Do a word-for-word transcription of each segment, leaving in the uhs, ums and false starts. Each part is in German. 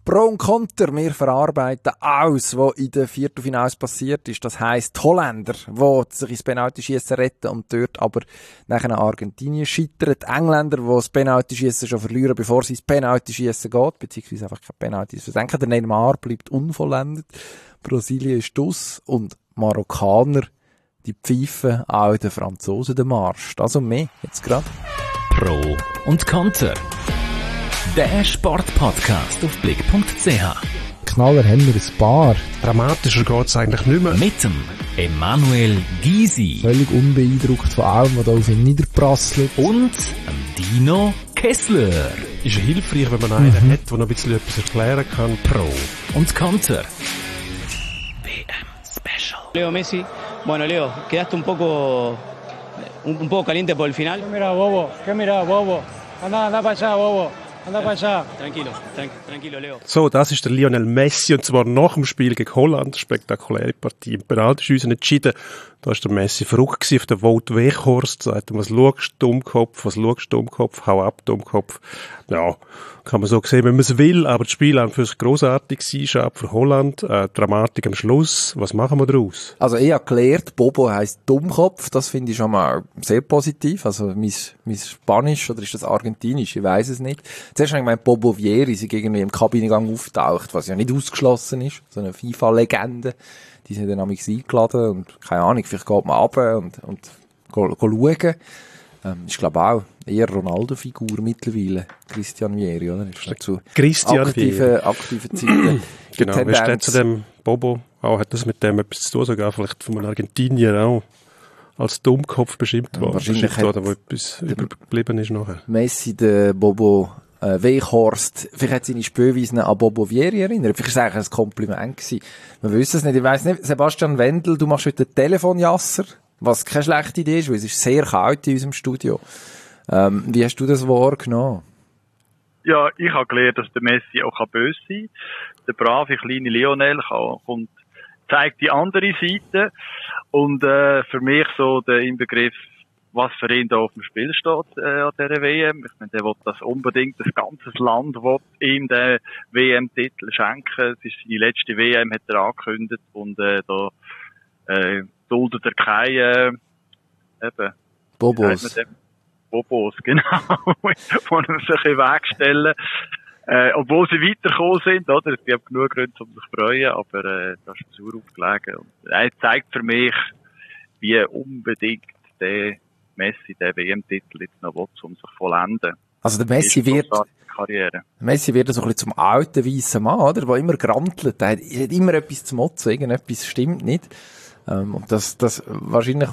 Pro und Konter, wir verarbeiten alles, was in den Viertelfinals passiert ist. Das heisst, die Holländer, die sich ins Penaltyschiessen retten und dort aber nachher nach Argentinien scheitern. Die Engländer, die das Penaltyschiessen schon verlieren, bevor sie ins Penaltyschiessen geht, beziehungsweise einfach kein Penalty versenken. Der Neymar bleibt unvollendet. Brasilien ist aus und Marokkaner, die pfeifen auch den Franzosen den Marsch. Das und mehr, jetzt gerade. Pro und Konter. Der Sportpodcast auf blick punkt c h. Knaller haben wir ein paar. Dramatischer geht's eigentlich nicht mehr. Mit dem Emanuel Gysi. Völlig unbeeindruckt von allem, was da auf ihn niederprasselt. Und dem Dino Kessler. Ist ja hilfreich, wenn man einen mhm. hat, der noch ein bisschen etwas erklären kann. Pro und Konter. W M Special. Leo Messi. Bueno, Leo, quedaste un poco, un, un poco caliente por el final. ¿Qué mira, bobo? ¿Qué mira, bobo? Anda, anda para allá, bobo. Anda para allá. Tranquilo, tran- tranquilo, Leo. So, das ist der Lionel Messi, und zwar nach dem Spiel gegen Holland. Spektakuläre Partie. Im Penaltyschiessen entschieden. Da war der Messi verrückt gewesen auf den Wout Weghorst. Sagt er, was schaust du, Dummkopf? Was schaust du, Dummkopf? Hau ab, Dummkopf. Ja, kann man so sehen, wenn man es will. Aber das Spiel an für sich grossartig gewesen, schon für Holland. Äh, Dramatik am Schluss. Was machen wir daraus? Also ich habe gelernt, Bobo heisst Dummkopf. Das finde ich schon mal sehr positiv. Also mein, mein Spanisch, oder ist das Argentinisch? Ich weiss es nicht. Zuerst habe ich gemeint, Bobo Vieri sind irgendwie im Kabinengang auftaucht, was ja nicht ausgeschlossen ist. So eine FIFA-Legende. Die sind dann amigs eingeladen und, keine Ahnung, vielleicht geht man runter und, und go, go schauen. Ähm, ist, glaube ich, auch eher Ronaldo-Figur mittlerweile. Christian Vieri, oder? Ist dazu Christian aktive, aktive Zeiten. Genau, wie steht zu dem Bobo? Auch hat das mit dem etwas zu tun, sogar vielleicht von einem Argentinier auch als Dummkopf beschimpft worden. Wahrscheinlich worden, wo etwas übergeblieben ist nachher. Messi, der Bobo äh, Weghorst, vielleicht hat seine Spielweisen an Bobo Vieri erinnert. Vielleicht war es eigentlich ein Kompliment gewesen. Wir wissen es nicht. Ich weiss nicht. Sebastian Wendel, du machst heute Telefonjasser, was keine schlechte Idee ist, weil es ist sehr kalt in unserem Studio. Ähm, wie hast du das wahrgenommen? Ja, ich habe gelernt, dass der Messi auch böse sein kann. Der brave kleine Lionel kann, kommt, zeigt die andere Seite. Und äh, für mich so der Inbegriff, was für ihn da auf dem Spiel steht äh, an dieser W M. Ich meine, der will das unbedingt, das ganze Land will ihm den W M-Titel schenken. Es ist seine letzte W M, hat er angekündigt. Und äh, da äh, duldet er keine äh, eben, Bobos. Bobos, genau, von ihm sich in den Weg stellen. Äh, obwohl sie weitergekommen sind, oder? Es gibt genug Gründe, um sich zu freuen, aber äh, das ist sauer aufgelegen. Und er zeigt für mich, wie unbedingt der Messi den W M-Titel jetzt noch will, um sich zu vollenden. Also der Messi wird, Karriere. Messi wird so ein bisschen zum alten weißen Mann, oder? Der immer grantelt. Er hat, er hat immer etwas zu motzen, irgendetwas stimmt nicht. Ähm, und das, das, wahrscheinlich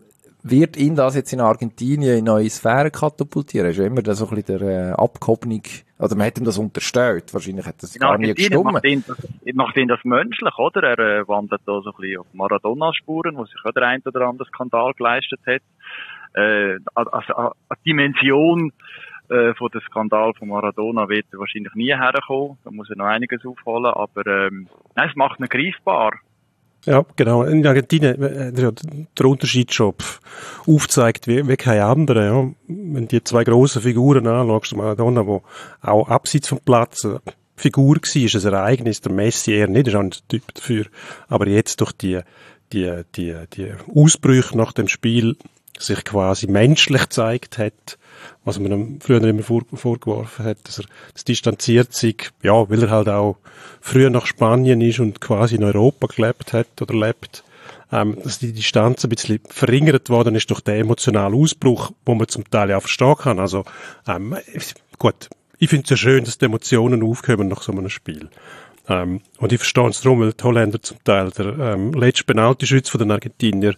wird ihn das jetzt in Argentinien in neue Sphären katapultieren. Ist ja immer so ein bisschen der äh, Abgehobene, oder man hat ihm das unterstellt. Wahrscheinlich hat das in gar nie gestimmt. Macht ihn das, macht ihn das menschlich, oder? Er äh, wandert da so ein bisschen auf Maradona-Spuren, wo sich auch der ein oder andere Skandal geleistet hat. Äh, also eine Dimension äh, von dem Skandal von Maradona wird er wahrscheinlich nie herkommen. Da muss er noch einiges aufholen, aber ähm, nein, es macht ihn greifbar. Ja, genau. In Argentinien äh, der Unterschied schon aufzeigt wie, wie kein anderer. Ja. Wenn die zwei grossen Figuren anschaust, Maradona, der auch abseits vom Platz eine Figur war, ist ein Ereignis, der Messi eher nicht, ist auch nicht der Typ dafür. Aber jetzt durch die, die, die, die Ausbrüche nach dem Spiel sich quasi menschlich gezeigt hat, was man ihm früher immer vor, vorgeworfen hat, dass er das distanziert sich, ja, weil er halt auch früher nach Spanien ist und quasi in Europa gelebt hat oder lebt, ähm, dass die Distanz ein bisschen verringert worden ist durch den emotionalen Ausbruch, wo man zum Teil ja verstehen kann. Also, ähm, gut, ich finde es ja schön, dass die Emotionen aufkommen nach so einem Spiel. Ähm, und ich verstehe es darum, weil die Holländer zum Teil der ähm, letzte Penaltyschütze von den Argentinier,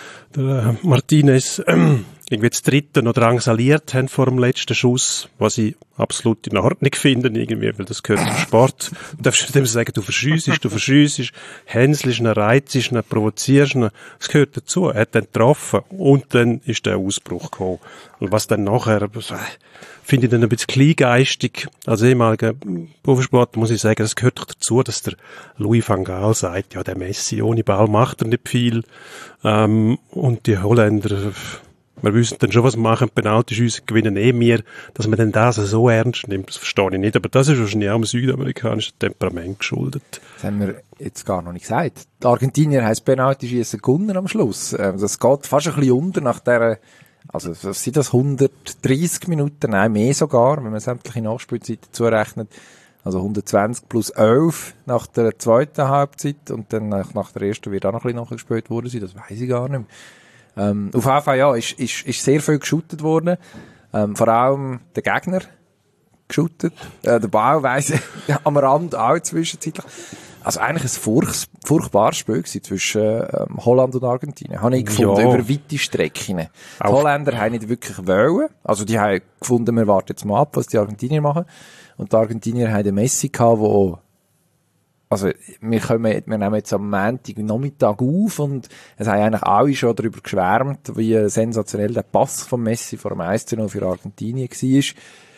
der äh, Martinez, ähm, irgendwie das dritte noch drangsaliert haben vor dem letzten Schuss, was ich absolut in Ordnung finde, irgendwie, weil das gehört zum Sport. Du darfst nicht dem sagen, du verschiessest, du verschiessest, hänselst ihn, reizest ihn, provozierst ihn. Das gehört dazu. Er hat dann getroffen und dann ist der Ausbruch gekommen. Und was dann nachher, finde ich dann ein bisschen kleingeistig. Als ehemaliger Profisportler muss ich sagen, das gehört doch dazu, dass der Louis van Gaal sagt, ja, der Messi ohne Ball macht er nicht viel. Ähm, und die Holländer, Wir wissen dann schon, was wir machen, Penaltyschüsse gewinnen eh mehr, dass man dann das so ernst nimmt, das verstehe ich nicht. Aber das ist wahrscheinlich auch dem südamerikanischen Temperament geschuldet. Das haben wir jetzt gar noch nicht gesagt. Die Argentinier haben das Penaltyschiessen gewonnen am Schluss. Das geht fast ein bisschen unter nach der, also was sind das, hundertdreissig Minuten? Nein, mehr sogar, wenn man sämtliche Nachspielzeiten zurechnet. Also hundertzwanzig plus elf nach der zweiten Halbzeit und dann nach, nach der ersten wird auch noch ein bisschen nachgespielt worden sein, das weiss ich gar nicht mehr. Ähm, auf jeden Fall, ja, ist, ist, ist sehr viel geshootet worden. Ähm, vor allem der Gegner geshootet. Äh, der Ball weiss ich am Rand auch zwischenzeitlich. Also eigentlich ein furch, furchtbares Spiel gewesen zwischen ähm, Holland und Argentinien. Habe ich gefunden, Ja. über weite Strecken. Die Auch. Holländer haben nicht wirklich wollen. Also die haben gefunden, wir warten jetzt mal ab, was die Argentinier machen. Und die Argentinier haben den Messi gehabt, wo, also wir kommen, wir nehmen jetzt am Montag Nachmittag auf und es haben eigentlich alle schon darüber geschwärmt, wie sensationell der Pass von Messi vor dem eins zu null für Argentinien war.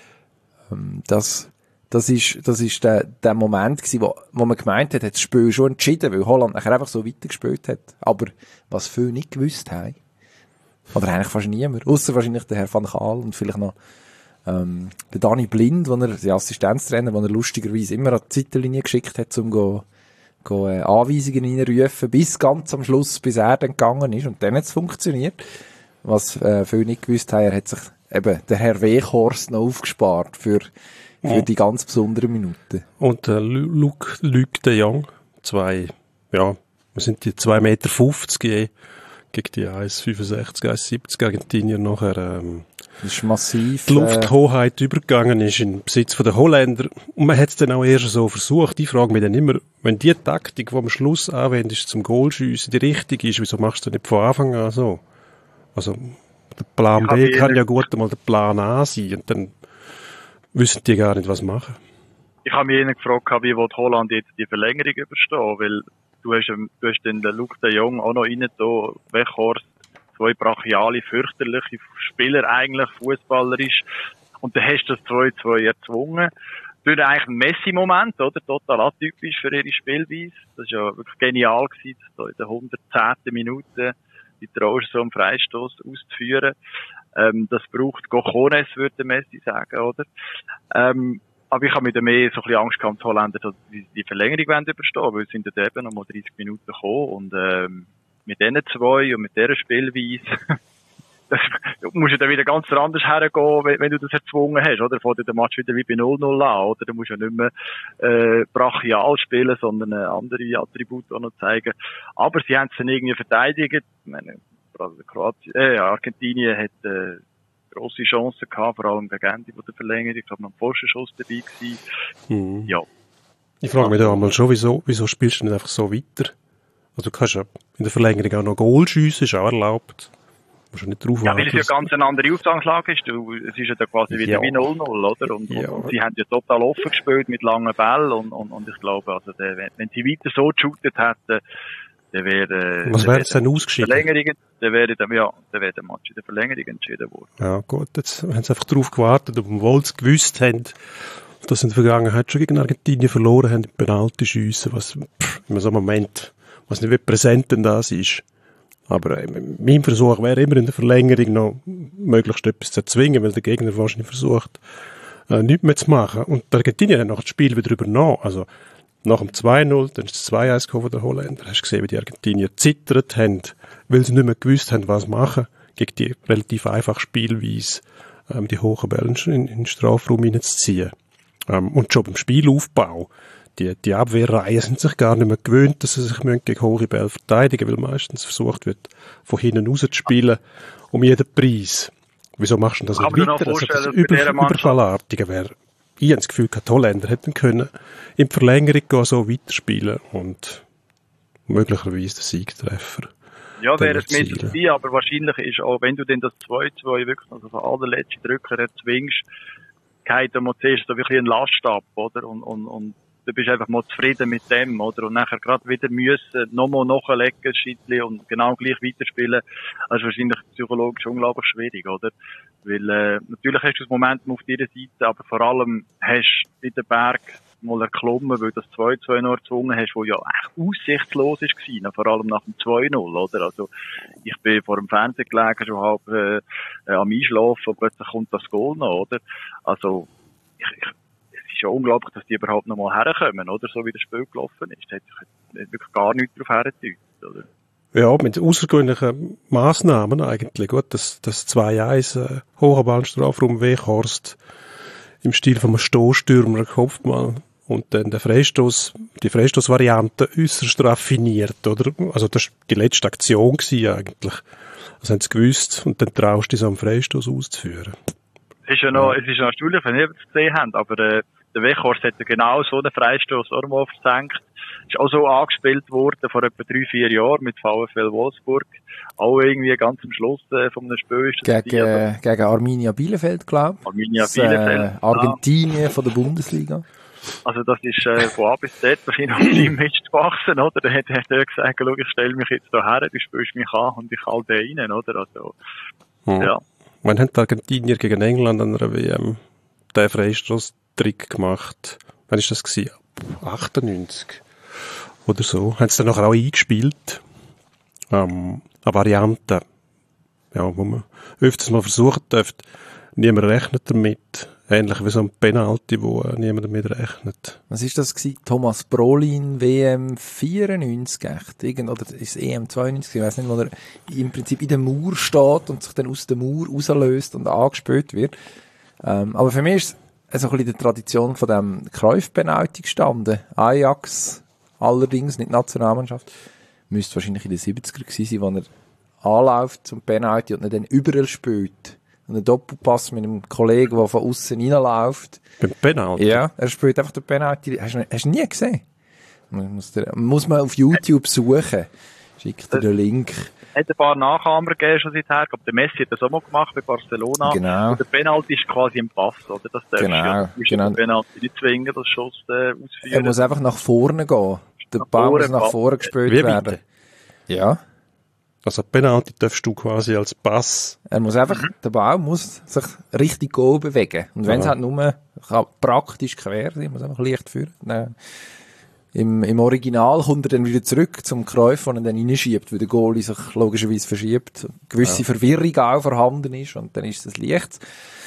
Ähm, das Das ist, das ist der, der Moment gewesen, wo, wo man gemeint hat, hat das Spiel schon entschieden, weil Holland nachher einfach so weitergespielt hat. Aber was viele nicht gewusst haben, oder eigentlich fast niemand, ausser wahrscheinlich der Herr Van Gaal und vielleicht noch ähm, der Dani Blind, wo er, der Assistenztrainer, den er lustigerweise immer an die Seitenlinie geschickt hat, um go, go, äh, Anweisungen reinrufen, bis ganz am Schluss, bis er dann gegangen ist. Und dann hat es funktioniert. Was äh, viele nicht gewusst haben, er hat sich eben der Herr Weghorst noch aufgespart für Für die ganz besonderen Minuten. Und äh, Luc, Luc de Jong, zwei, ja, was sind die, zwei Meter fünfzig je, gegen die eins fünfundsechzig, eins siebzig Argentinier nachher, ähm, das ist massiv. die Lufthoheit äh, übergegangen ist in den Besitz der Holländer. Und man hat es dann auch erst so versucht. Ich frage mich dann immer, wenn die Taktik, die am Schluss anwendest zum Goalschiessen, die richtige ist, wieso machst du nicht von Anfang an so? Also, der Plan B kann ja gut einmal der Plan A sein und dann wissen die gar nicht, was machen. Ich habe mich ihnen gefragt, wie will Holland jetzt die Verlängerung überstehen, weil du hast, du hast den Luc de Jong auch noch rein, da, Weghorst, zwei brachiale, fürchterliche Spieler eigentlich, fußballerisch, und dann hast du das zwei zwei erzwungen. Durch eigentlich einen Messi-Moment, oder? Total atypisch für ihre Spielweise. Das war ja wirklich genial gewesen, das da in der hundertzehnten Minute die Traust so einen Freistoß auszuführen. Ähm, das braucht Cojones, würde Messi sagen, oder? Ähm, aber ich habe mit dem mehr so ein bisschen Angst gehabt, die Holländer, dass die, die Verlängerung wollen überstehen, weil es sind dort eben noch mal dreißig Minuten gekommen und ähm, mit diesen zwei und mit dieser Spielweise das, du musst ja dann wieder ganz anders hergehen, wenn, wenn du das erzwungen hast, oder? Fängt der Match wieder wie bei null null an, oder? Du musst ja nicht mehr äh, brachial spielen, sondern äh, andere Attribute auch noch zeigen. Aber sie haben es dann irgendwie verteidigt. Ich meine, also Kroatien, äh, Argentinien hat äh, grosse Chancen gehabt, vor allem gegen Ende der Verlängerung. Ich glaube, noch ein Pfostenschuss dabei gewesen. Mhm. Ja. Ich frage mich da einmal schon, wieso, wieso spielst du nicht einfach so weiter? Also du kannst ja in der Verlängerung auch noch Goal schiessen, ist auch erlaubt. Musst du nicht drauf Ja, weil es ja ganz eine andere Ausgangslage ist. Du, es ist ja dann quasi wieder Ja. wie null null, oder? Und, Ja. und, und sie haben ja total offen gespielt mit langen Bällen und, und, und ich glaube, also der, wenn, wenn sie weiter so geshootet hätten, dann wäre, Was wäre es denn ausgeschieden? Verlängerung, dann wäre der, ja, dann wäre der Match in der Verlängerung entschieden worden. Ja, gut, jetzt haben sie einfach drauf gewartet, obwohl sie gewusst haben, dass sie in der Vergangenheit schon gegen Argentinien verloren haben, im Penaltyschiessen, was, pff, in so einem Moment, was nicht wie präsent denn das ist. Aber äh, mein Versuch wäre immer in der Verlängerung noch möglichst etwas zu erzwingen, weil der Gegner wahrscheinlich versucht, äh, nichts mehr zu machen. Und die Argentinier haben nach dem Spiel wieder übernommen. Also, nach dem zwei null, dann ist es zwei eins von der Holländer. Hast du gesehen, wie die Argentinier zittert haben, weil sie nicht mehr gewusst haben, was machen, gegen die relativ einfache Spielweise, ähm, die hohen Bälle in, in den Strafraum hineinzuziehen. Ähm, und schon beim Spielaufbau, die, die Abwehrreihen sind sich gar nicht mehr gewöhnt, dass sie sich gegen hohe Bälle verteidigen, weil meistens versucht wird, von hinten raus zu spielen, um jeden Preis. Wieso machst du das Kann nicht man weiter? noch Also, das vorstellen, dass bei dieser Über, Mannschaft- Überfallartige wäre, ich habe das Gefühl, die Holländer hätten können in die Verlängerung gehen, so weiterspielen und möglicherweise den Siegtreffer. Ja, wäre es dann mit erzielen. dabei, aber wahrscheinlich ist auch, wenn du denn das zwei zwei wirklich, also von allerletzten Drücker erzwingst, geht dann mal zuerst so wirklich ein Last ab, oder? Und, und, und du bist einfach mal zufrieden mit dem, oder? Und nachher gerade wieder müssen, nochmal nachlegen, ein Scheitchen und genau gleich weiterspielen. Das ist wahrscheinlich psychologisch unglaublich schwierig, oder? Weil, äh, natürlich hast du das Momentum auf deiner Seite, aber vor allem hast du in den Berg mal erklommen, weil das zwei zwei noch erzwungen hast, wo ja echt aussichtslos ist gewesen, vor allem nach dem zwei null, oder? Also, ich bin vor dem Fernseher gelegen, schon halb, äh, am Einschlafen, und plötzlich kommt das Goal noch, oder? Also, ich, ich, es ist ja unglaublich, dass die überhaupt noch mal herkommen, oder? So wie das Spiel gelaufen ist. Da hätte ich wirklich gar nichts drauf hergedeutet, oder? Ja, mit außergewöhnlichen Massnahmen eigentlich, gut, das, das zwei eins, äh, hoher Ballstrafraum Weghorst, im Stil von einem Stoßstürmer, Kopfball, und dann der Freistoß, die Freistoßvariante äußerst raffiniert, oder? Also das war die letzte Aktion gewesen, eigentlich. Das haben sie gewusst, und dann traust du dich so einen Freistoß auszuführen. Es ist ja noch, es ist noch erstaunlich, wenn ihr es gesehen habt, aber, äh, der Weghorst hat ja genau so einen Freistoß auch mal versenkt. Ist auch so angespielt worden vor etwa drei, vier Jahren mit VfL Wolfsburg. Auch irgendwie ganz am Schluss äh, von einem Spiel ist das Gegen, also, gegen Arminia Bielefeld, glaube ich. Arminia Bielefeld. Äh, Argentinien ja. Von der Bundesliga. Also das ist äh, von A bis Z wahrscheinlich auf seinem Mist gewachsen, oder? Da hat er gesagt, schau, ich stelle mich jetzt da her, du spielst mich an und ich halte rein, oder? Also, hm. ja. Wann haben die Argentinier gegen England an einer W M den Freistoß-Trick gemacht? Wann war das gewesen? achtundneunzig oder so. Haben sie dann nachher auch eingespielt. Ähm, eine Variante, ja, wo man öfters mal versucht dürft. Niemand rechnet damit. Ähnlich wie so ein Penalty, wo äh, niemand damit rechnet. Was ist das gewesen? Thomas Brolin, W M vierundneunzig, echt? Irgend, oder ist es E M zweiundneunzig? Ich weiss nicht, wo er im Prinzip in der Mauer steht und sich dann aus der Mauer rauslöst und angespielt wird. Ähm, aber für mich ist es so ein bisschen die Tradition von dem Cruyff-Penalty gestanden. Ajax, allerdings, nicht Nationalmannschaft. Müsste wahrscheinlich in den siebziger gewesen sein, wo er anläuft zum Penalty und ihn dann überall spielt. Und ein Doppelpass mit einem Kollegen, der von außen reinläuft. Beim Penalty? Ja, er spielt einfach den Penalty. Hast du, hast du nie gesehen? Man muss, der, muss man auf YouTube suchen. Schickt dir den Link. Es hat ein paar Nachahmer gegeben schon seither. Ich glaube, der Messi hat das auch mal gemacht bei Barcelona. Genau. Und der Penalty ist quasi im Pass, oder? Das darfst genau. ja. Du musst genau. den Penalty nicht zwingen, das Schuss äh, ausführen. Er muss einfach nach vorne gehen. Der nach Ball vorne, muss nach vorne gespielt Wie werden. bitte? Ja. Also Penalty darfst du quasi als Pass. Er muss einfach, mhm. der Ball muss sich richtig Goal bewegen. Und wenn es halt nur kann praktisch quer sein, muss einfach leicht führen. Dann, im, Im Original kommt er dann wieder zurück zum Cruyff, wo er dann reinschiebt, weil der Goalie sich logischerweise verschiebt. Gewisse ja. Verwirrung auch vorhanden ist und dann ist es leicht.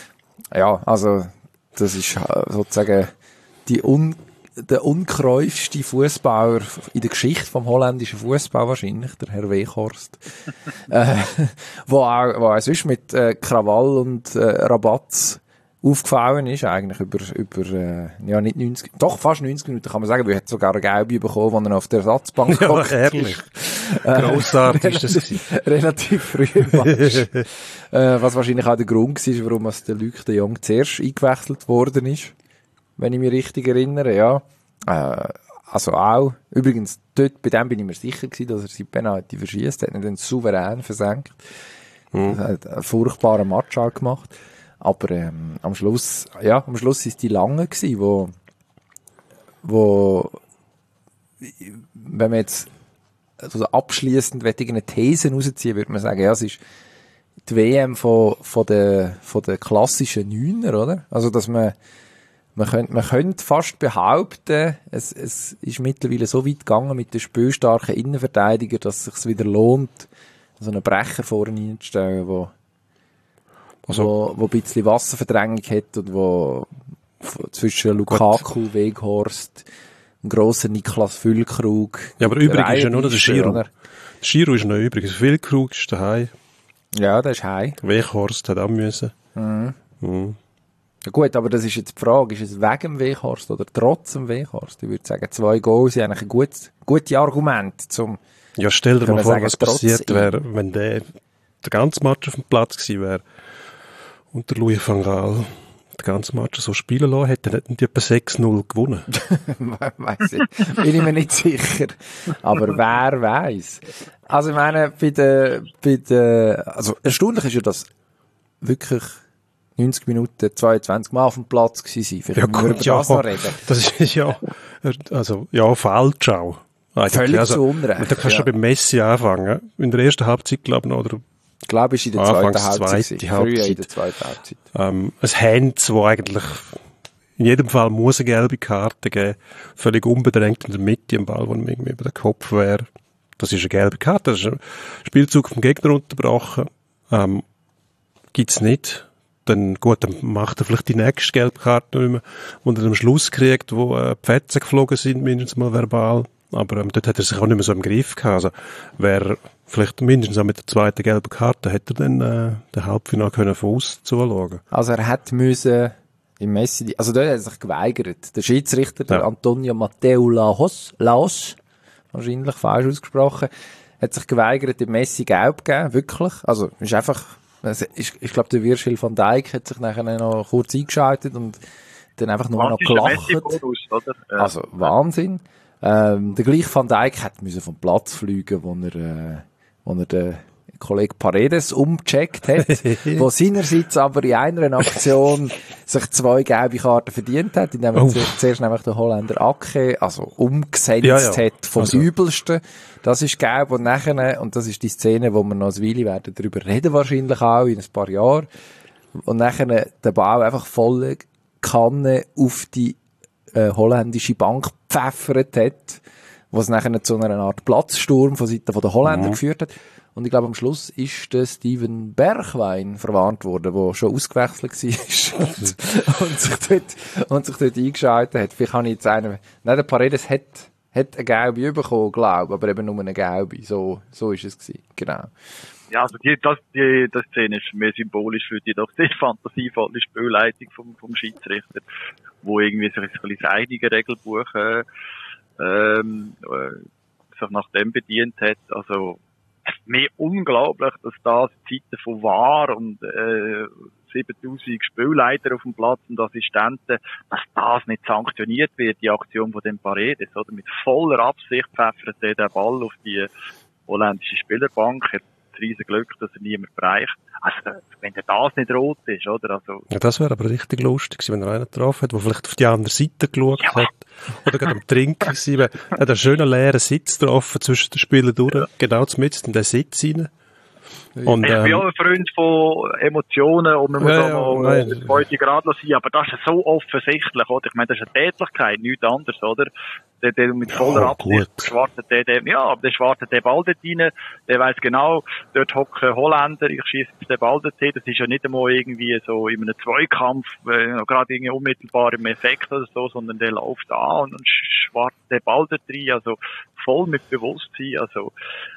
Ja, also, das ist sozusagen die un der unkräufste Fußballer in der Geschichte vom holländischen Fußball wahrscheinlich, der Herr Weghorst, äh, wo auch, wo auch sonst mit äh, Krawall und äh, Rabatz aufgefallen ist, eigentlich über, über äh, ja nicht neunzig, doch fast neunzig Minuten kann man sagen, weil er hat sogar eine Gelbe bekommen, als er auf der Ersatzbank ja, herrlich. Äh, Grossartig ist das gewesen. Relativ früh im Match. äh, was wahrscheinlich auch der Grund war, warum es der Luc de Jong zuerst eingewechselt worden ist. Wenn ich mich richtig erinnere, ja. Äh, also auch, übrigens, dort, bei dem bin ich mir sicher gewesen, dass er seine Penalty verschießt, hat ihn dann souverän versenkt. Mhm. Er hat einen furchtbaren Match auch gemacht. Aber, ähm, am Schluss, ja, am Schluss ist die lange gewesen, wo, wo, wenn man jetzt, also abschliessend eine These rausziehen, würde man sagen, ja, es ist die W M von, von der, von der klassischen Neuner, oder? Also, dass man, Man könnte, man könnte fast behaupten, es, es ist mittlerweile so weit gegangen mit den spielstarken Innenverteidigern, dass es sich wieder lohnt, so einen Brecher vorne hinzustellen, wo, also, wo, wo ein bisschen Wasserverdrängung hat und wo zwischen Lukaku, gut. Weghorst, einem grossen Niklas Füllkrug. Ja, aber übrig ist ja nur der Giro. Der Giro ist noch übrig. Füllkrug ist daheim. Ja, der ist heim. Weghorst hat auch müssen. Mhm. Mhm. Ja gut, aber das ist jetzt die Frage, ist es wegen dem Weghorst oder trotz dem Weghorst? Ich würde sagen, zwei Goals sind eigentlich ein gutes, gutes Argument zum... Ja, stell dir mal vor, sagen, was passiert wäre, wenn der, der ganze Match auf dem Platz gewesen wäre und der Louis van Gaal den ganzen Match so spielen lassen hätte, dann hätten die etwa sechs null gewonnen. Weiss ich. Bin ich mir nicht sicher. Aber wer weiß. Also ich meine, bei der, bei der, also erstaunlich ist ja, dass wirklich neunzig Minuten, zweiundzwanzig Mal auf dem Platz gewesen sind. Ja, gut, über ja, das noch reden. Das ist ja, also, ja, falsch auch. Völlig also, zu Unrecht. Da kannst du ja. schon beim Messi anfangen. In der ersten Halbzeit, glaube ich, noch, oder? Ich glaube, es ist in der zweiten Halbzeit. Halbzeit. Früher in der zweiten Halbzeit. Ähm, ein Hand, wo eigentlich in jedem Fall muss eine gelbe Karte geben, völlig unbedrängt in der Mitte, am Ball, wo ihm irgendwie über den Kopf wäre. Das ist eine gelbe Karte, das ist ein Spielzug vom Gegner unterbrochen. Ähm, gibt's nicht. Dann, gut, dann macht er vielleicht die nächste gelbe Karte nicht mehr, wo er am Schluss kriegt, wo äh, die Fetzen geflogen sind, mindestens mal verbal. Aber ähm, dort hat er sich auch nicht mehr so im Griff gehabt. Also, wäre vielleicht mindestens auch mit der zweiten gelben Karte, hätte er dann äh, den Halbfinale können von außen zuschauen. Also er hätte müssen im Messi, also dort hat er sich geweigert. Der Schiedsrichter, der Ja. Antonio Matteo Laos, Laos, wahrscheinlich falsch ausgesprochen, hat sich geweigert, dem Messi gelb geben, wirklich. Also, ist einfach, also, ich, ich glaube, der Virgil van Dijk hat sich nachher noch kurz eingeschaltet und dann einfach nur noch gelacht. Oder? Ja. Also, Wahnsinn. Ähm, der gleiche Van Dijk hat müssen vom Platz fliegen, wo er, äh, wo er den Kollege Paredes umgecheckt hat, wo seinerseits aber in einer Aktion sich zwei gelbe Karten verdient hat, indem er Oh. zuerst, zuerst nämlich den Holländer Ake, also umgesetzt Ja, ja. hat vom Also. Übelsten. Das ist gelb und nachher, und das ist die Szene, wo wir noch eine Weile werden darüber reden, wahrscheinlich auch in ein paar Jahren. Und nachher den Ball einfach volle Kanne auf die äh, holländische Bank gepfeffert hat, was nachher zu einer Art Platzsturm von Seiten der Holländer Mhm. geführt hat. Und ich glaube, am Schluss ist der Steven Bergwijn verwarnt worden, der schon ausgewechselt war und, und, sich dort, und sich dort eingeschaltet hat. Vielleicht habe ich jetzt einen, nein, der Paredes hat, hat eine gelbe bekommen, glaube ich, aber eben nur eine gelbe. So, so ist es gewesen. Genau. Ja, also die, das, die, das Szene ist mehr symbolisch für die doch sehr fantasievolle Spielleitung vom, vom Schiedsrichter, wo irgendwie sich ein bisschen das eigene Regelbuch, äh, ähm, äh, sich nach dem bedient hat. Also, mir unglaublich, dass das in Zeiten von V A R und, äh, siebentausend Spielleiter auf dem Platz und Assistenten, dass das nicht sanktioniert wird, die Aktion von dem Paredes, oder? Mit voller Absicht pfeffert er den Ball auf die holländische Spielerbank, hat das riesen Glück, dass er niemand bereicht. Also, wenn der das nicht rot ist, oder? Also, Ja, das wäre aber richtig lustig gewesen, wenn er einen getroffen hat, der vielleicht auf die andere Seite geschaut Ja. hat. Oder gerade am Trinken gewesen wäre. Er hat einen schönen leeren Sitz getroffen zwischen den Spielern durch, ja. Genau mitten in den Sitz rein. Und, ich bin ähm, auch ein Freund von Emotionen und man muss Ja, auch ja, mal nein. heute gerade sein, aber das ist so offensichtlich, oder? Ich meine, das ist eine Tätlichkeit, nichts anderes, oder? Der, der mit voller Ja, Absicht gut. schwartet der, der, ja, aber der schwartet den Ball dort rein, der weiss genau, dort hocken Holländer, ich schieße jetzt den Ball dort hin, das ist ja nicht einmal irgendwie so in einem Zweikampf, äh, gerade irgendwie unmittelbar im Effekt oder so, sondern der läuft an und, und schwartet den Ball dort rein, also voll mit Bewusstsein, also,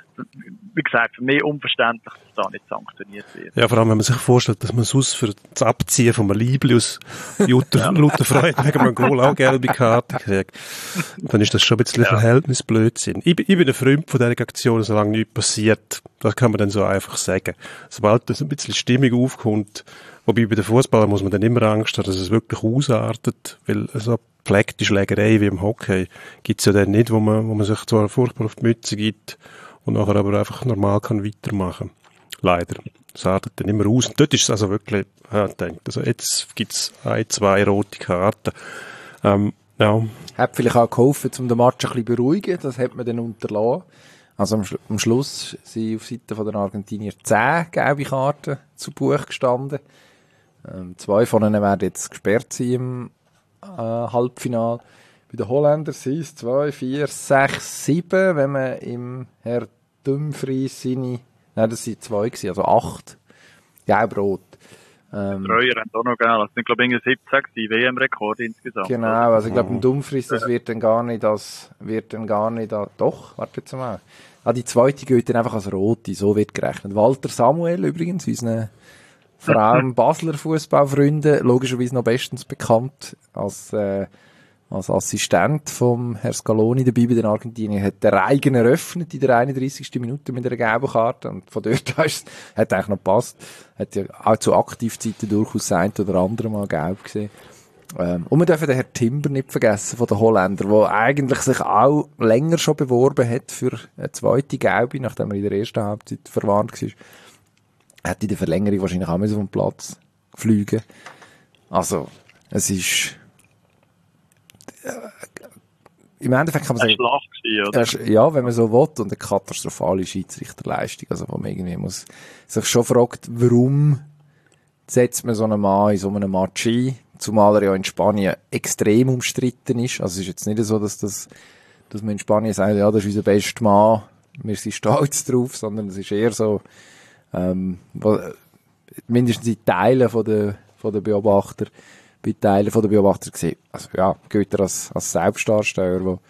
wie gesagt, für mich unverständlich, dass da nicht sanktioniert wird. ja, vor allem, wenn man sich vorstellt, dass man sonst für das Abziehen von einem Liebli aus lauter, lauter Freude wegen einem Goal auch gelbe Karte kriegt, dann ist das schon ein bisschen Ja. Verhältnisblödsinn. Ich, bin- ich bin ein Freund von dieser Aktion, solange nichts passiert. Das kann man dann so einfach sagen. Sobald das ein bisschen Stimmung aufkommt, wobei bei den Fußballern muss man dann immer Angst haben, dass es wirklich ausartet, weil so gepflegte Schlägerei wie im Hockey gibt's ja dann nicht, wo man, wo man sich zwar furchtbar auf die Mütze gibt und nachher aber einfach normal kann weitermachen. Leider. Das artet dann immer aus. Und dort ist es also wirklich, ja, ich denke, also jetzt gibt's ein, zwei rote Karten. Ähm, ja. Hat vielleicht auch geholfen, um den Match ein bisschen zu beruhigen. Das hat man dann unterlassen. Also am, Schlu am Schluss sind auf Seite der Argentinier zehn gelbe Karten zu Buch gestanden. Ähm, zwei von ihnen werden jetzt gesperrt sein im äh, Halbfinale. Bei den Holländern sind es zwei, vier, sechs, sieben, wenn man im Herr Dumfries seine, nein, das sind zwei gewesen, also acht, gelb-rot. Ähm, Treuer haben auch noch gegeben, das sind, glaube ich, siebzehn gewesen, W M-Rekord insgesamt. Genau, also ich glaube, ein Dumfries, das wird dann gar nicht als, wird dann gar nicht als, doch, warte jetzt mal. Ah, die zweite gilt dann einfach als rote, so wird gerechnet. Walter Samuel übrigens, unseren vor allem Basler Fußballfreunde, logischerweise noch bestens bekannt als, äh, als Assistent vom Herr Scaloni dabei bei den Argentinien, hat den Reigen eröffnet in der einunddreißigsten Minute mit einer gelben Karte und von dort aus hat eigentlich noch gepasst. Hat ja auch zu Aktivzeiten durchaus das eine oder andere Mal gelb gesehen. Ähm, und wir dürfen den Herrn Timber nicht vergessen von den Holländern, der eigentlich sich auch länger schon beworben hat für eine zweite Gelbe, nachdem er in der ersten Halbzeit verwarnt war. Hat in der Verlängerung wahrscheinlich auch müssen vom Platz fliegen. Also, es ist äh, im Endeffekt kann man Ein sagen, Schlag gewesen, oder? es ist- ja, wenn man so will, und eine katastrophale Schiedsrichterleistung, also wo man irgendwie muss sich schon fragt, warum setzt man so einen Mann in so einem Match ein, zumal er ja in Spanien extrem umstritten ist. Also es ist jetzt nicht so, dass das, dass man in Spanien sagt, ja, das ist unser bester Mann, wir sind stolz drauf, sondern es ist eher so, ähm, mindestens in Teilen von der, von der Beobachter, bei Teilen von der Beobachter gesehen, also ja, gilt er als, als Selbstdarsteller, der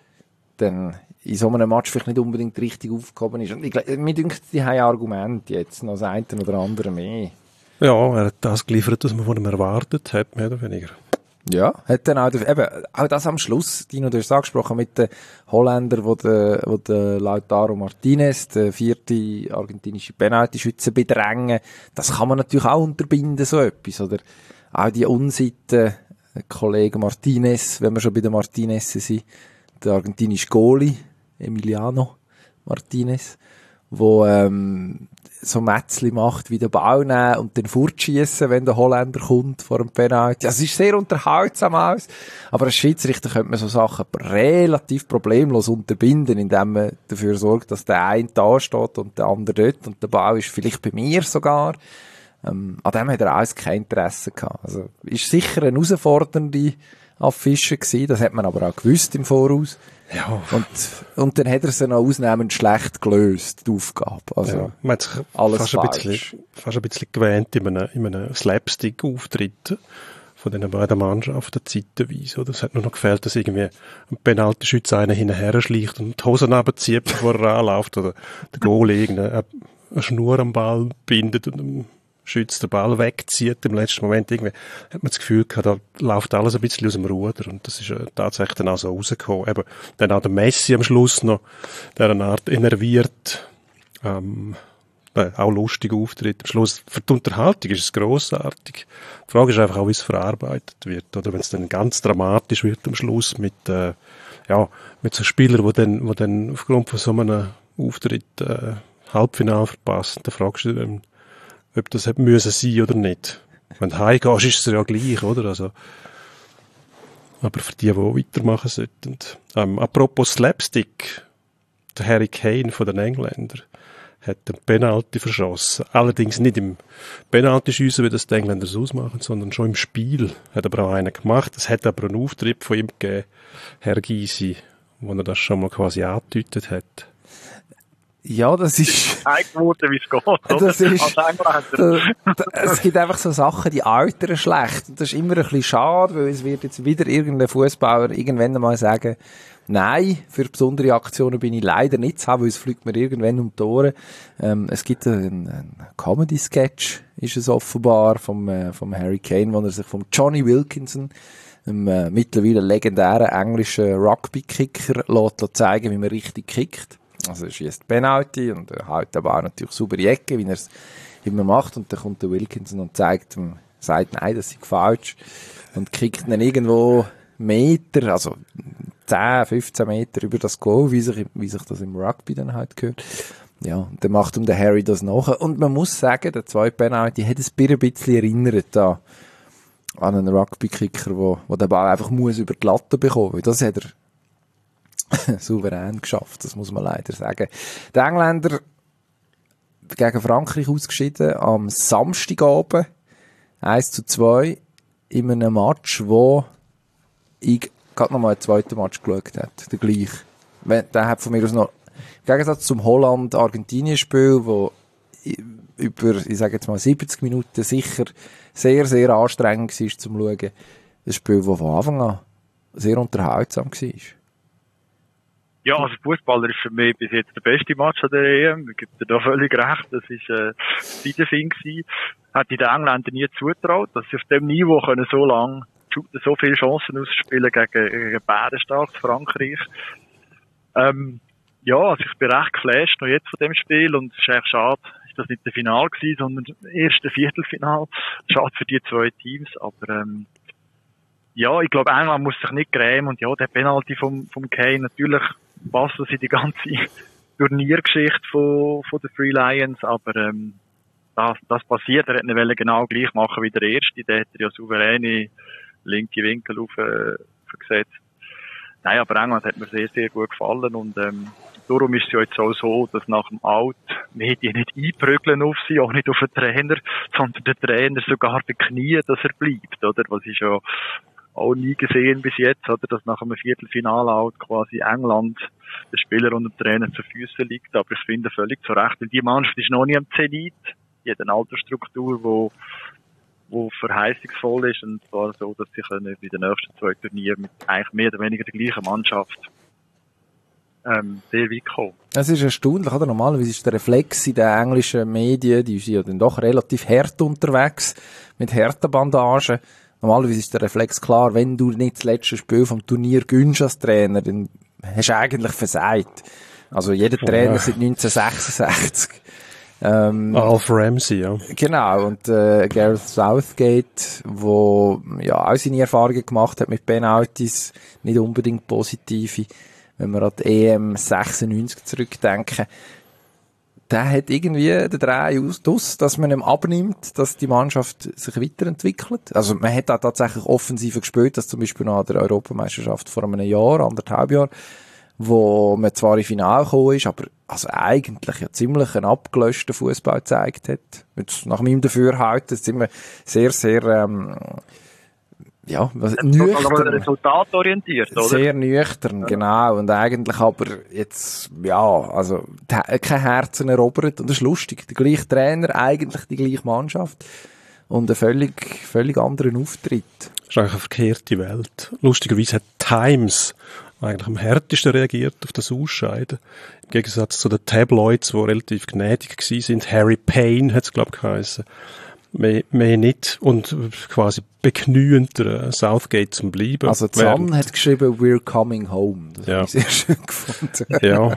dann in so einem Match vielleicht nicht unbedingt richtig aufgehoben ist. Und ich glaube, mir denkt, die haben Argumente jetzt, noch das eine oder andere mehr. Ja, er hat das geliefert, was man von ihm erwartet hat, mehr oder weniger. Ja, hat dann auch, eben, auch das am Schluss, Dino, du hast es angesprochen, mit den Holländern, wo der, wo der Lautaro Martinez, der vierte argentinische Penalty-Schütze, bedrängen. Das kann man natürlich auch unterbinden, so etwas, oder? Auch die Unsitte, der Kollege Martinez, wenn wir schon bei den Martinez sind, der argentinische Goalie, Emiliano Martinez, wo, ähm, so Mätzli macht, wie den Ball nehmen und den fortschießen, wenn der Holländer kommt vor dem Penalty. Also, es ist sehr unterhaltsam aus. Aber als Schiedsrichter könnte man so Sachen relativ problemlos unterbinden, indem man dafür sorgt, dass der eine da steht und der andere dort und der Ball ist vielleicht bei mir sogar. Ähm, an dem hat er alles kein Interesse gehabt. Also, ist sicher eine herausfordernde Affische gewesen. Das hat man aber auch gewusst im Voraus. Ja. Und, und dann hat er sie noch ausnehmend schlecht gelöst, die Aufgabe. Also, ja, man hat sich alles fast ein, falsch. bisschen, fast ein bisschen gewähnt in einem, in einem Slapstick-Auftritt von diesen beiden Mannschaften zeitweise. Oder? Es hat nur noch gefehlt, dass irgendwie ein Penaltyschütze einen hinterher schleicht und die Hosen runterzieht, bevor er anläuft. Oder der Goalie irgendeine eine Schnur am Ball bindet und dem Schütze den Ball wegzieht. Im letzten Moment irgendwie hat man das Gefühl gehabt, da läuft alles ein bisschen aus dem Ruder. Und das ist äh, tatsächlich dann auch so rausgekommen. Eben, dann auch der Messi am Schluss noch, der eine Art enerviert, ähm, äh, auch lustig Auftritt. Am Schluss, für die Unterhaltung ist es grossartig. Die Frage ist einfach auch, wie es verarbeitet wird. Oder wenn es dann ganz dramatisch wird am Schluss mit, äh, ja, mit so Spielern, die dann, die dann aufgrund von so einem Auftritt, äh, Halbfinale verpassen. Da fragst du dann, ob das hätte müssen sein oder nicht. Wenn du heimgehst, ist es ja gleich, oder? Also, aber für die, die weitermachen sollten. Ähm, apropos Slapstick, der Harry Kane von den Engländern hat den Penalty verschossen. Allerdings nicht im Penalty-Schiessen, wie das die Engländer so ausmachen, sondern schon im Spiel hat er auch einen gemacht. Es hat aber einen Auftritt von ihm gegeben, Herr Gysi, wo er das schon mal quasi angedeutet hat. Ja, das ist... Eingeworfen, wie es geht, oder? Das ist... Als Engländer. Da, da, es gibt einfach so Sachen, die altern schlecht. Und das ist immer ein bisschen schade, weil es wird jetzt wieder irgendein Fußballer irgendwann einmal sagen, nein, für besondere Aktionen bin ich leider nicht zu haben, weil es fliegt mir irgendwann um die Ohren. Ähm, es gibt einen, einen Comedy-Sketch, ist es offenbar, vom, äh, vom Harry Kane, wo er sich vom Johnny Wilkinson, einem äh, mittlerweile legendären englischen Rugby-Kicker, lässt zeigen, wie man richtig kickt. Also er schießt Penalty und er haut aber auch natürlich saubere Ecke, wie er es immer macht. Und dann kommt der Wilkinson und zeigt ihm, sagt, nein, das ist falsch. Und kickt ihn irgendwo Meter, also zehn, fünfzehn Meter über das Goal, wie sich, wie sich das im Rugby dann halt gehört. Ja, und dann macht ihm der Harry das nach. Und man muss sagen, der zweite Penalty hat es ein bisschen erinnert da an einen Rugby-Kicker, wo, wo der Ball einfach muss über die Latte bekommen. Weil das hat er souverän geschafft, das muss man leider sagen. Die Engländer gegen Frankreich ausgeschieden am Samstagabend eins zu zwei in einem Match, wo ich gerade noch mal einen zweiten Match geschaut habe, der gleich. Der hat von mir aus noch, im Gegensatz zum Holland-Argentinien-Spiel, wo über, ich sage jetzt mal siebzig Minuten sicher sehr, sehr anstrengend war zum Schauen, ein Spiel, das von Anfang an sehr unterhaltsam war. Ja, also Fußballer ist für mich bis jetzt der beste Match an der E M. Ich gebe dir da völlig recht. Das ist äh, Wiedersehen gewesen. Hätte ich den Engländern nie zutraut, dass sie auf dem Niveau können so lang so viele Chancen ausspielen gegen, gegen bärenstarkes Frankreich. Ähm, ja, also ich bin recht geflasht noch jetzt von dem Spiel und es ist eigentlich schade, ist das nicht der Final gewesen, sondern das erste Viertelfinal. Schade für die zwei Teams, aber ähm, ja, ich glaube, England muss sich nicht grämen und ja, der Penalty vom, vom Kane, natürlich passt das in die ganze Turniergeschichte von, von den Three Lions, aber ähm, das, das passiert, er hätte ihn genau gleich machen wie der Erste, der hätte ja souveräne linke Winkel auf, äh, gesetzt. Nein, aber England hat mir sehr, sehr gut gefallen und ähm, darum ist es ja jetzt auch so, dass nach dem Out Medien nicht einprügeln auf sie, auch nicht auf den Trainer, sondern der Trainer sogar bekniet, dass er bleibt, oder? Was ist ja auch nie gesehen bis jetzt, oder? Dass nach einem Viertelfinale halt quasi England der Spieler und der Trainer zu Füßen liegt. Aber ich finde völlig zu Recht, weil die Mannschaft ist noch nie am Zenit. Die hat eine Altersstruktur, wo, wo verheißungsvoll ist, und zwar so, dass sie können bei den nächsten zwei Turnieren mit eigentlich mehr oder weniger der gleichen Mannschaft ähm, sehr weit kommen. Es ist erstaunlich, oder? Normalerweise ist der Reflex in den englischen Medien, die sind ja dann doch relativ hart unterwegs, mit harten Bandagen. Normalerweise ist der Reflex klar, wenn du nicht das letzte Spiel vom Turnier gönnst als Trainer, dann hast du eigentlich versagt. Also jeder Trainer ja. seit neunzehnhundertsechsundsechzig. Ähm, Alf Ramsey, ja. Genau, und äh, Gareth Southgate, wo ja auch seine Erfahrungen gemacht hat mit Penalties, nicht unbedingt positive, wenn wir an die E M sechsundneunzig zurückdenken, der hat irgendwie den Dreh aus, dass man ihm abnimmt, dass die Mannschaft sich weiterentwickelt. Also man hat auch tatsächlich offensiver gespielt, dass zum Beispiel nach der Europameisterschaft vor einem Jahr, anderthalb Jahr, wo man zwar im Finale gekommen ist, aber also eigentlich ja ziemlich einen abgelöschten Fußball gezeigt hat. Jetzt nach meinem Dafürhalten sind wir sehr, sehr ähm, ja, nüchtern. Resultatorientiert, oder? Sehr nüchtern, genau. Und eigentlich aber jetzt, ja, also kein Herzen erobert. Und das ist lustig. Der gleiche Trainer, eigentlich die gleiche Mannschaft. Und einen völlig, völlig anderen Auftritt. Das ist eigentlich eine verkehrte Welt. Lustigerweise hat Times eigentlich am härtesten reagiert auf das Ausscheiden. Im Gegensatz zu den Tabloids, die relativ gnädig gewesen sind. Harry Payne hat es, glaube ich, geheissen. Mehr, mehr nicht. Und quasi beknühender Southgate zum Bleiben. Also Zahn hat geschrieben, we're coming home. Das ja. habe ich sehr schön gefunden. Ja.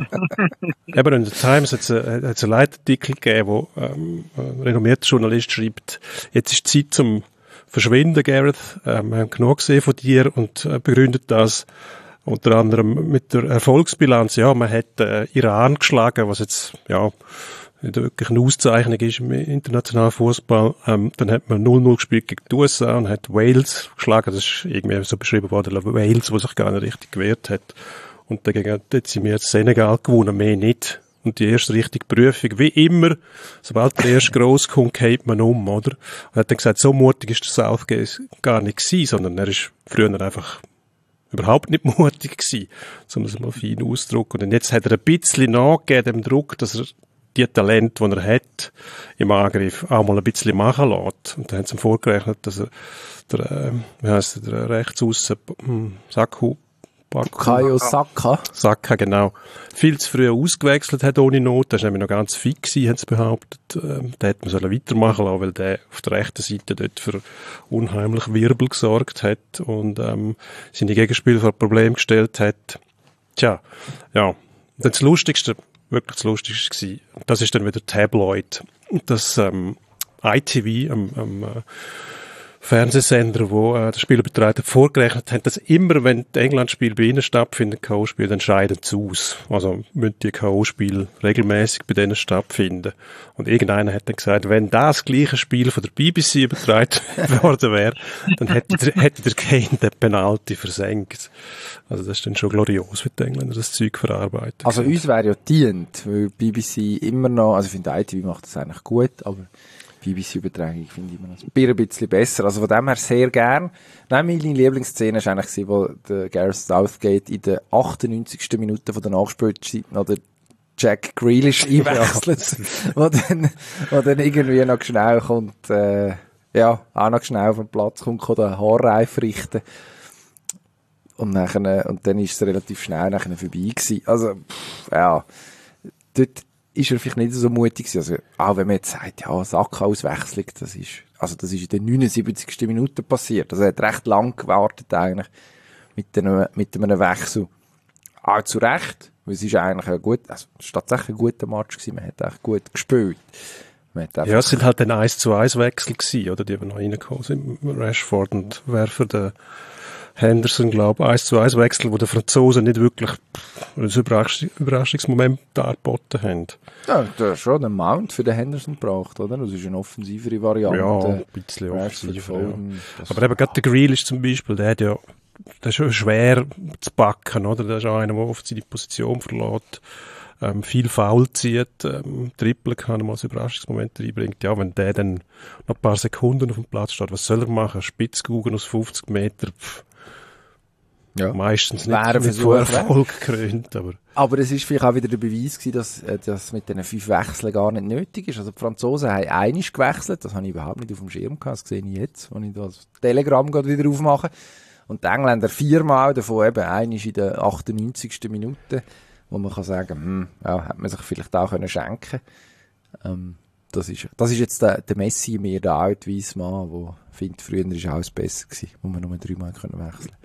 Eben in der Times hat es einen, einen Leitartikel gegeben, wo ähm, ein renommierter Journalist schreibt, jetzt ist Zeit zum Verschwinden, Gareth. Ähm, wir haben genug gesehen von dir, und äh, begründet das unter anderem mit der Erfolgsbilanz. Ja, man hat äh, Iran geschlagen, was jetzt, ja, nicht wirklich eine Auszeichnung ist im internationalen Fußball. Ähm, dann hat man null null gespielt gegen die U S A und hat Wales geschlagen. Das ist irgendwie so beschrieben worden, Wales, wo sich gar nicht richtig gewehrt hat. Und dagegen dort sind wir jetzt Senegal gewonnen, mehr nicht. Und die erste richtige Prüfung, wie immer, sobald der erste gross kommt, geht man um, oder? Und hat dann gesagt, so mutig ist der Southgate gar nicht gewesen, sondern er ist früher einfach überhaupt nicht mutig gewesen, um das mal fein auszudrücken. Und jetzt hat er ein bisschen nachgegeben, dem Druck, dass er die Talente, die er hat, im Angriff auch mal ein bisschen machen lässt. Und dann haben sie ihm vorgerechnet, dass er, der, äh, wie heisst der, der Rechtsaussen, hm, Saku, Bukayo Saka. Saka, genau. Viel zu früh ausgewechselt hat ohne Not. Der war nämlich noch ganz fit gewesen, haben sie behauptet. Ähm, den hätte man sollen weitermachen lassen, weil der auf der rechten Seite dort für unheimlich Wirbel gesorgt hat und ähm, seine Gegenspieler vor Probleme gestellt hat. Tja, ja. Und dann das Lustigste, wirklich das Lustigste gewesen, das ist dann wieder Tabloid. Das ähm, I T V am, am äh, Fernsehsender, wo äh, der Spielbetreiber vorgerechnet hat, dass immer, wenn die England-Spiele bei ihnen stattfinden, K O-Spiele, dann scheiden sie aus. Also müssen die K O-Spiele regelmäßig bei denen stattfinden. Und irgendeiner hat dann gesagt, wenn das gleiche Spiel von der B B C übertragen worden wäre, dann hätte der, hätte der Kane den Penalty versenkt. Also das ist dann schon glorios, wie die Engländer das Zeug verarbeiten. Also uns wäre ja dient, weil B B C immer noch, also ich finde, I T V macht das eigentlich gut, aber B B C-Übertragung finde ich immer noch ein bisschen besser. Also von dem her sehr gern. Nein, meine Lieblingsszene war eigentlich, wo der Gareth Southgate in der achtundneunzigsten Minute von der Nachspielzeit noch den Jack Grealish einwechselt, wo dann, wo dann irgendwie noch schnell kommt, äh, ja, auch noch schnell auf den Platz kommt, kann den Haarreif richten. Und nachher, und dann ist es relativ schnell nachher vorbei gewesen. Also, pff, ja, dort ist er vielleicht nicht so mutig gewesen. Also, auch wenn man jetzt sagt, ja, Saka-Auswechslung, das ist, also, das ist in der neunundsiebzigsten Minute passiert. Also, er hat recht lang gewartet, eigentlich, mit einem, mit einem Wechsel. Auch zu Recht, weil es ist eigentlich ein gut, also, es war tatsächlich ein guter Match gewesen. Man hat echt gut gespielt. Man hat ja, es sind halt dann eins zu eins Wechsel gewesen, oder? Die, die noch reingekommen sind, Rashford und Werfer, der Henderson, glaube ich, eins zu eins Wechsel, wo die Franzosen nicht wirklich ein Überraschungs- Überraschungsmoment dargeboten haben. Ja, du hast schon einen Mount für den Henderson gebraucht, oder? Das ist eine offensivere Variante. Ja, ein bisschen offensiver, ja. Aber eben gerade der Grealish zum Beispiel, der hat ja, der ist schon schwer zu backen, oder? Der ist auch einer, der oft seine Position verlässt. ähm, viel Foul zieht, ähm, Triple kann mal als Überraschungsmoment reinbringt. Ja, wenn der dann noch ein paar Sekunden auf dem Platz steht, was soll er machen? Spitzkugeln aus fünfzig Meter, pff, ja. Meistens nicht, nicht von Erfolg gekrönt, aber... Aber es ist vielleicht auch wieder der Beweis gewesen, dass äh, das mit diesen fünf Wechseln gar nicht nötig ist. Also die Franzosen haben einmal gewechselt, das habe ich überhaupt nicht auf dem Schirm gehabt, das sehe ich jetzt, wenn ich das Telegramm gerade wieder aufmache. Und die Engländer viermal, davon eben einmal in der achtundneunzigsten Minute, wo man kann sagen, hm, ja, hätte man sich vielleicht auch können schenken ähm, das ist, das ist jetzt der, der Messi mir, der alte weisse Mann, der findet, früher ist alles besser gewesen, wo man nur dreimal können wechseln.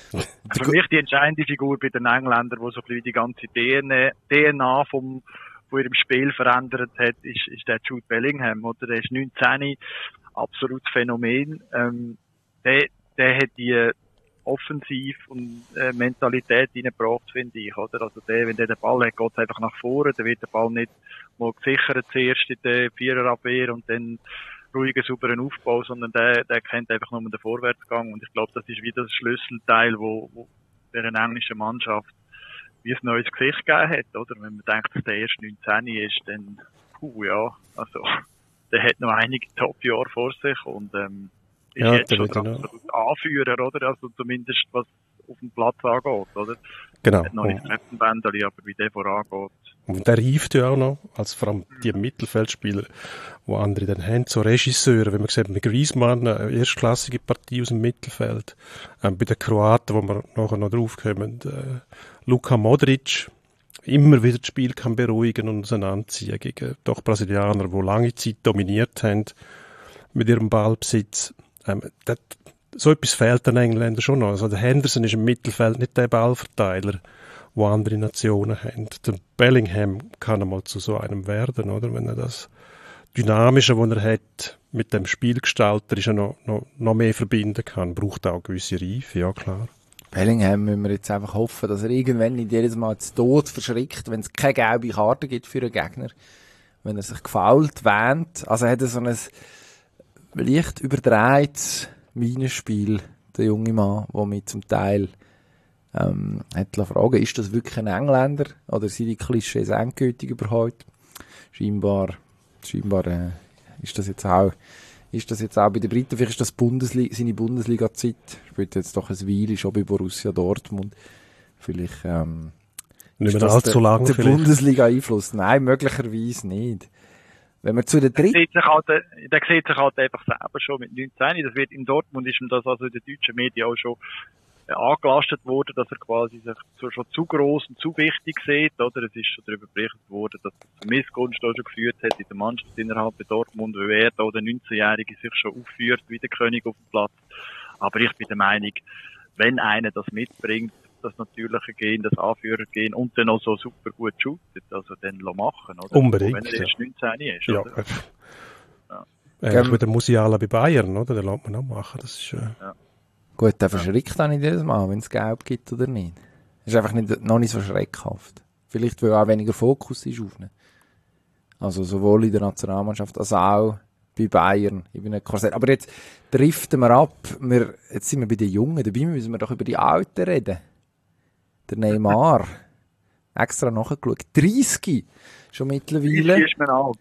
Für mich die entscheidende Figur bei den Engländern, die so ein bisschen die ganze D N A vom, von ihrem Spiel verändert hat, ist, ist der Jude Bellingham, oder? Der ist neunzehn, absolutes Phänomen. Ähm, der, der hat die Offensiv und äh, Mentalität reingebracht, finde ich, oder? Also der, wenn der den Ball hat, geht es einfach nach vorne, dann wird der Ball nicht mal gesichert zuerst in der Viererabwehr und dann ruhigen, sauberen Aufbau, sondern der, der kennt einfach nur den Vorwärtsgang und ich glaube, das ist wieder das Schlüsselteil, wo, wo der englischen Mannschaft wie ein neues Gesicht gegeben hat, oder? Wenn man denkt, dass der erst neunzehn ist, dann, puh, ja, also, der hat noch einige Top-Jahre vor sich und, ähm, ist ja, jetzt schon der absolute Anführer, oder? Also zumindest was auf dem Platz angeht, oder? Genau. Hat noch nicht Captain-Bändeli, aber wie der vorangeht. Und der reift ja auch noch, als vor allem die Mittelfeldspieler, wo andere dann haben, so Regisseure, wenn man sieht, mit Griezmann, eine erstklassige Partie aus dem Mittelfeld, ähm, bei den Kroaten, wo wir nachher noch draufkommen, äh, Luka Modric, immer wieder das Spiel kann beruhigen und auseinanderziehen gegen doch Brasilianer, die lange Zeit dominiert haben mit ihrem Ballbesitz. Ähm, das, so etwas fehlt den Engländern schon noch. Also der Henderson ist im Mittelfeld nicht der Ballverteiler, wo andere Nationen haben. Der Bellingham kann einmal zu so einem werden, oder? Wenn er das Dynamische, was er hat, mit dem Spielgestalter ist er noch, noch, noch mehr verbinden kann, braucht auch eine gewisse Reife, ja klar. Bellingham müssen wir jetzt einfach hoffen, dass er irgendwann nicht jedes Mal zu Tod verschrickt, wenn es keine gelbe Karte gibt für einen Gegner. Wenn er sich gefoult wähnt. Also hat er so ein leicht überdrehtes Minenspiel, der junge Mann, der mich zum Teil ähm, hat fragen, ist das wirklich ein Engländer oder sind die Klischees endgültig überhaupt? Scheinbar, scheinbar äh, ist das jetzt auch, ist das jetzt auch bei den Briten, vielleicht ist das Bundesliga, seine Bundesliga-Zeit, spielt jetzt doch ein Weile schon bei Borussia Dortmund, vielleicht ähm, nicht mehr allzu lange der Bundesliga-Einfluss, nein, möglicherweise nicht. Wenn wir zu der dritten... Der sieht sich halt, der sieht sich halt einfach selber schon mit neunzehn. Das wird in Dortmund, ist ihm das also in den deutschen Medien auch schon äh, angelastet worden, dass er quasi sich so, schon zu gross und zu wichtig sieht, oder? Es ist schon darüber berichtet worden, dass es zu Missgunst auch schon geführt hat in der Mannschaft innerhalb bei Dortmund, weil er da, der neunzehnjährige, sich schon aufführt wie der König auf dem Platz. Aber ich bin der Meinung, wenn einer das mitbringt, das natürliche Gehen, das Anführergehen und dann auch so super gut shootet, also dann machen, oder? Unbedingt. Wenn er erst neunzehn ist, ja. oder? Ja. Eigentlich mit der Musiala bei Bayern, oder? Den lässt man auch machen, das ist, äh... ja. Gut, der verschreckt auch nicht jedes Mal, wenn es Gelb gibt oder nicht. Ist einfach nicht, noch nicht so schreckhaft. Vielleicht, weil auch weniger Fokus ist auf ihn. Also sowohl in der Nationalmannschaft als auch bei Bayern. Ich bin ein Korsett. Aber jetzt driften wir ab. Wir, jetzt sind wir bei den Jungen, dabei müssen wir doch über die Alten reden. Der Neymar. Extra nachgeschaut. dreißig schon mittlerweile. dreißig ist man alt.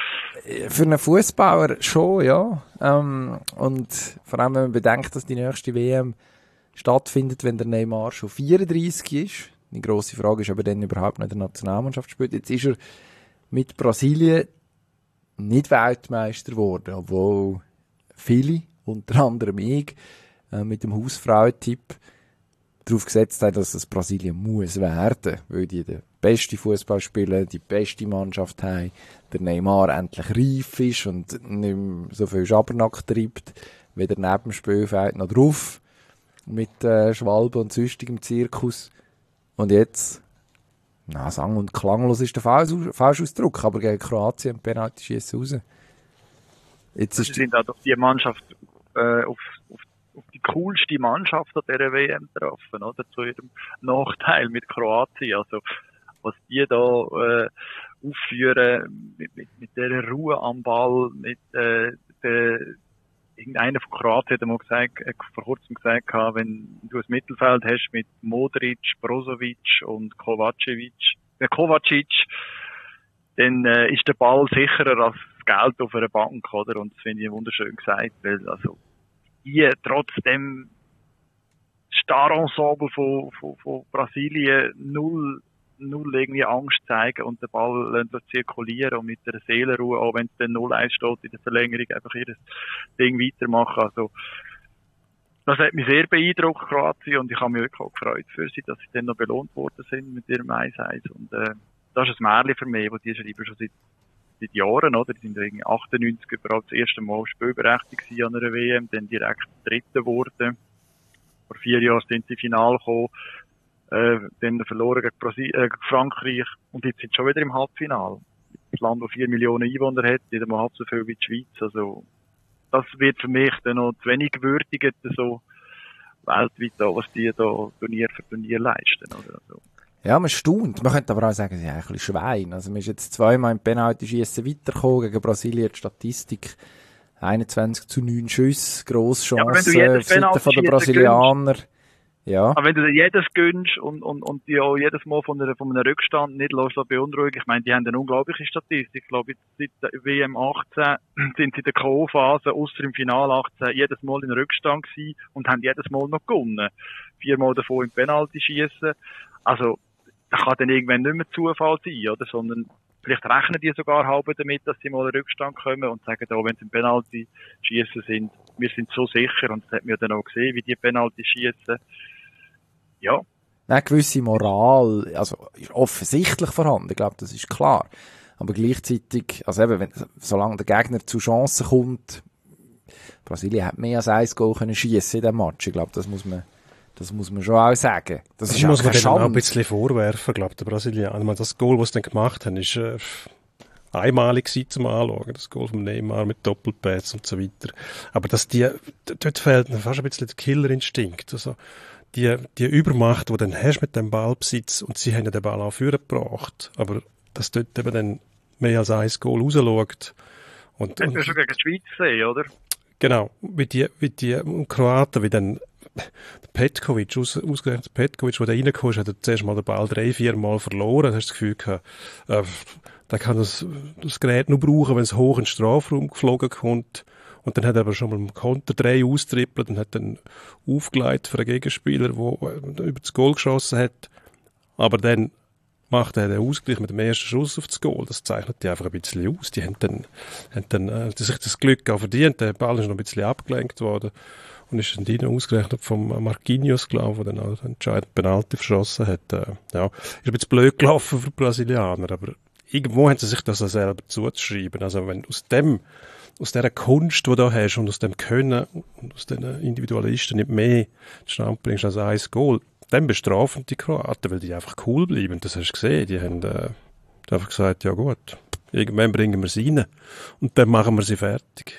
Für einen Fußballer schon, ja. Ähm, und vor allem, wenn man bedenkt, dass die nächste W M stattfindet, wenn der Neymar schon vierunddreißig ist. Die grosse Frage ist, ob er dann überhaupt noch in der Nationalmannschaft spielt. Jetzt ist er mit Brasilien nicht Weltmeister geworden, obwohl viele, unter anderem ich, äh, mit dem Hausfrauentipp darauf gesetzt haben, dass es Brasilien muss werden, weil die den besten Fußball spielen, die beste Mannschaft haben, der Neymar endlich reif ist und nicht mehr so viel Schabernack treibt, weder neben dem Spielfeld noch drauf, mit äh, Schwalbe und sonstigem Zirkus. Und jetzt, na, sang- und klanglos ist der falsche Ausdruck, aber gegen Kroatien Penalty schießen raus. Jetzt ist Sie sind auch auf die Mannschaft, äh, auf, auf auf die coolste Mannschaft an dieser W M getroffen, oder? Zu ihrem Nachteil mit Kroatien. Also, was die da, äh, aufführen, mit, mit, mit dieser Ruhe am Ball, mit, äh, der, irgendeiner von Kroatien hat mal gesagt, äh, vor kurzem gesagt, wenn du ein Mittelfeld hast mit Modric, Brozovic und Kovacevic, der Kovacic, dann äh, ist der Ball sicherer als das Geld auf einer Bank, oder? Und das finde ich wunderschön gesagt, weil also die trotzdem Star-Ensemble von, von, von Brasilien null, null irgendwie Angst zeigen und den Ball zirkulieren und mit der Seelenruhe, auch wenn es dann null eins steht in der Verlängerung, einfach ihr Ding weitermachen. Also, das hat mich sehr beeindruckt, Kroatien, und ich habe mich wirklich auch gefreut für sie, dass sie dann noch belohnt worden sind mit ihrem eins eins. Und, äh, das ist ein Märchen für mich, wo die schreiben schon seit, seit Jahren, oder? Die sind irgendwie achtundneunzig überhaupt das erste Mal spielberechtigt an einer W M, dann direkt Dritte geworden. Vor vier Jahren sind sie Final gekommen, äh, dann verloren gegen, Brasil äh, gegen Frankreich, und jetzt sind sie schon wieder im Halbfinale. Das Land, das vier Millionen Einwohner hat, nicht einmal halb so viel wie die Schweiz. Also, das wird für mich dann noch zu wenig gewürdigt, so weltweit, da, was die da Turnier für Turnier leisten, oder? Also. Ja, man staunt. Man könnte aber auch sagen, sie sind ein bisschen Schwein. Also, man ist jetzt zweimal im Penalty-Schiessen weitergekommen gegen Brasilien. Die Statistik einundzwanzig zu neun Schüsse, Grosschancen ja, auf Seite von den Brasilianer. Ja. Aber wenn du dir jedes gönnst und, und, und die auch jedes Mal von, einer, von einem Rückstand nicht los so beunruhigen, ich meine, die haben eine unglaubliche Statistik. Ich glaube, seit der W M achtzehn sind sie in der K O-Phase, ausser im Finale achtzehn, jedes Mal in Rückstand gewesen und haben jedes Mal noch gewonnen. Viermal davon im Penalty-Schiessen. Also, das kann dann irgendwann nicht mehr Zufall sein, oder? Sondern vielleicht rechnen die sogar halb damit, dass sie mal in Rückstand kommen und sagen, da, wenn sie im Penalty schiessen sind, wir sind so sicher, und das hat man ja dann auch gesehen, wie die Penalty schiessen. Ja. Eine gewisse Moral, also, ist offensichtlich vorhanden, ich glaube, das ist klar. Aber gleichzeitig, also eben, wenn, solange der Gegner zu Chancen kommt, Brasilien hat mehr als ein Goal können schiessen in diesem Match. Ich glaube, das muss man, das muss man schon auch sagen. Das, das ist muss man auch ein bisschen vorwerfen, glaube ich, der Brasilianer. Das Goal, das sie dann gemacht haben, ist äh, einmalig gewesen zum Anschauen. Das Goal vom Neymar mit Doppelpads und so weiter. Aber dass die, dort fehlt fast ein bisschen der Killerinstinkt. Also, die, die Übermacht, die du dann hast mit dem Ballbesitz, und sie haben ja den Ball auch vorgebracht, aber dass dort eben dann mehr als ein Goal rausschaut. Und, das hast du schon gegen die Schweiz gesehen, oder? Genau, wie die, wie die Kroaten, wie dann der Petkovic, aus, ausgerechnet Petkovic, der da reingekommen ist, hat er zuerst mal den Ball drei, vier Mal verloren. Da hast du das Gefühl gehabt, äh, der kann das, das Gerät nur brauchen, wenn es hoch in den Strafraum geflogen kommt. Und dann hat er aber schon mal im Konter drei austrippelt und hat dann aufgeleitet für einen Gegenspieler, der über das Goal geschossen hat. Aber dann macht er den Ausgleich mit dem ersten Schuss auf das Goal. Das zeichnet die einfach ein bisschen aus. Die haben dann, haben dann äh, sich das Glück auch verdient. Der Ball ist noch ein bisschen abgelenkt worden und ist dann drinnen ausgerechnet vom Marquinhos, glaube ich, der dann auch den entscheidenden Penalty verschossen hat. Äh, ja, ist ein bisschen blöd gelaufen für die Brasilianer, aber irgendwo haben sie sich das auch selber zuzuschreiben. Also wenn aus dem, aus dieser Kunst, die du da hast, und aus dem Können und aus den Individualisten nicht mehr zustande bringst als ein Goal, dann bestrafen die Kroaten, weil die einfach cool bleiben. Das hast du gesehen. Die haben äh, einfach gesagt, ja gut, irgendwann bringen wir sie rein und dann machen wir sie fertig.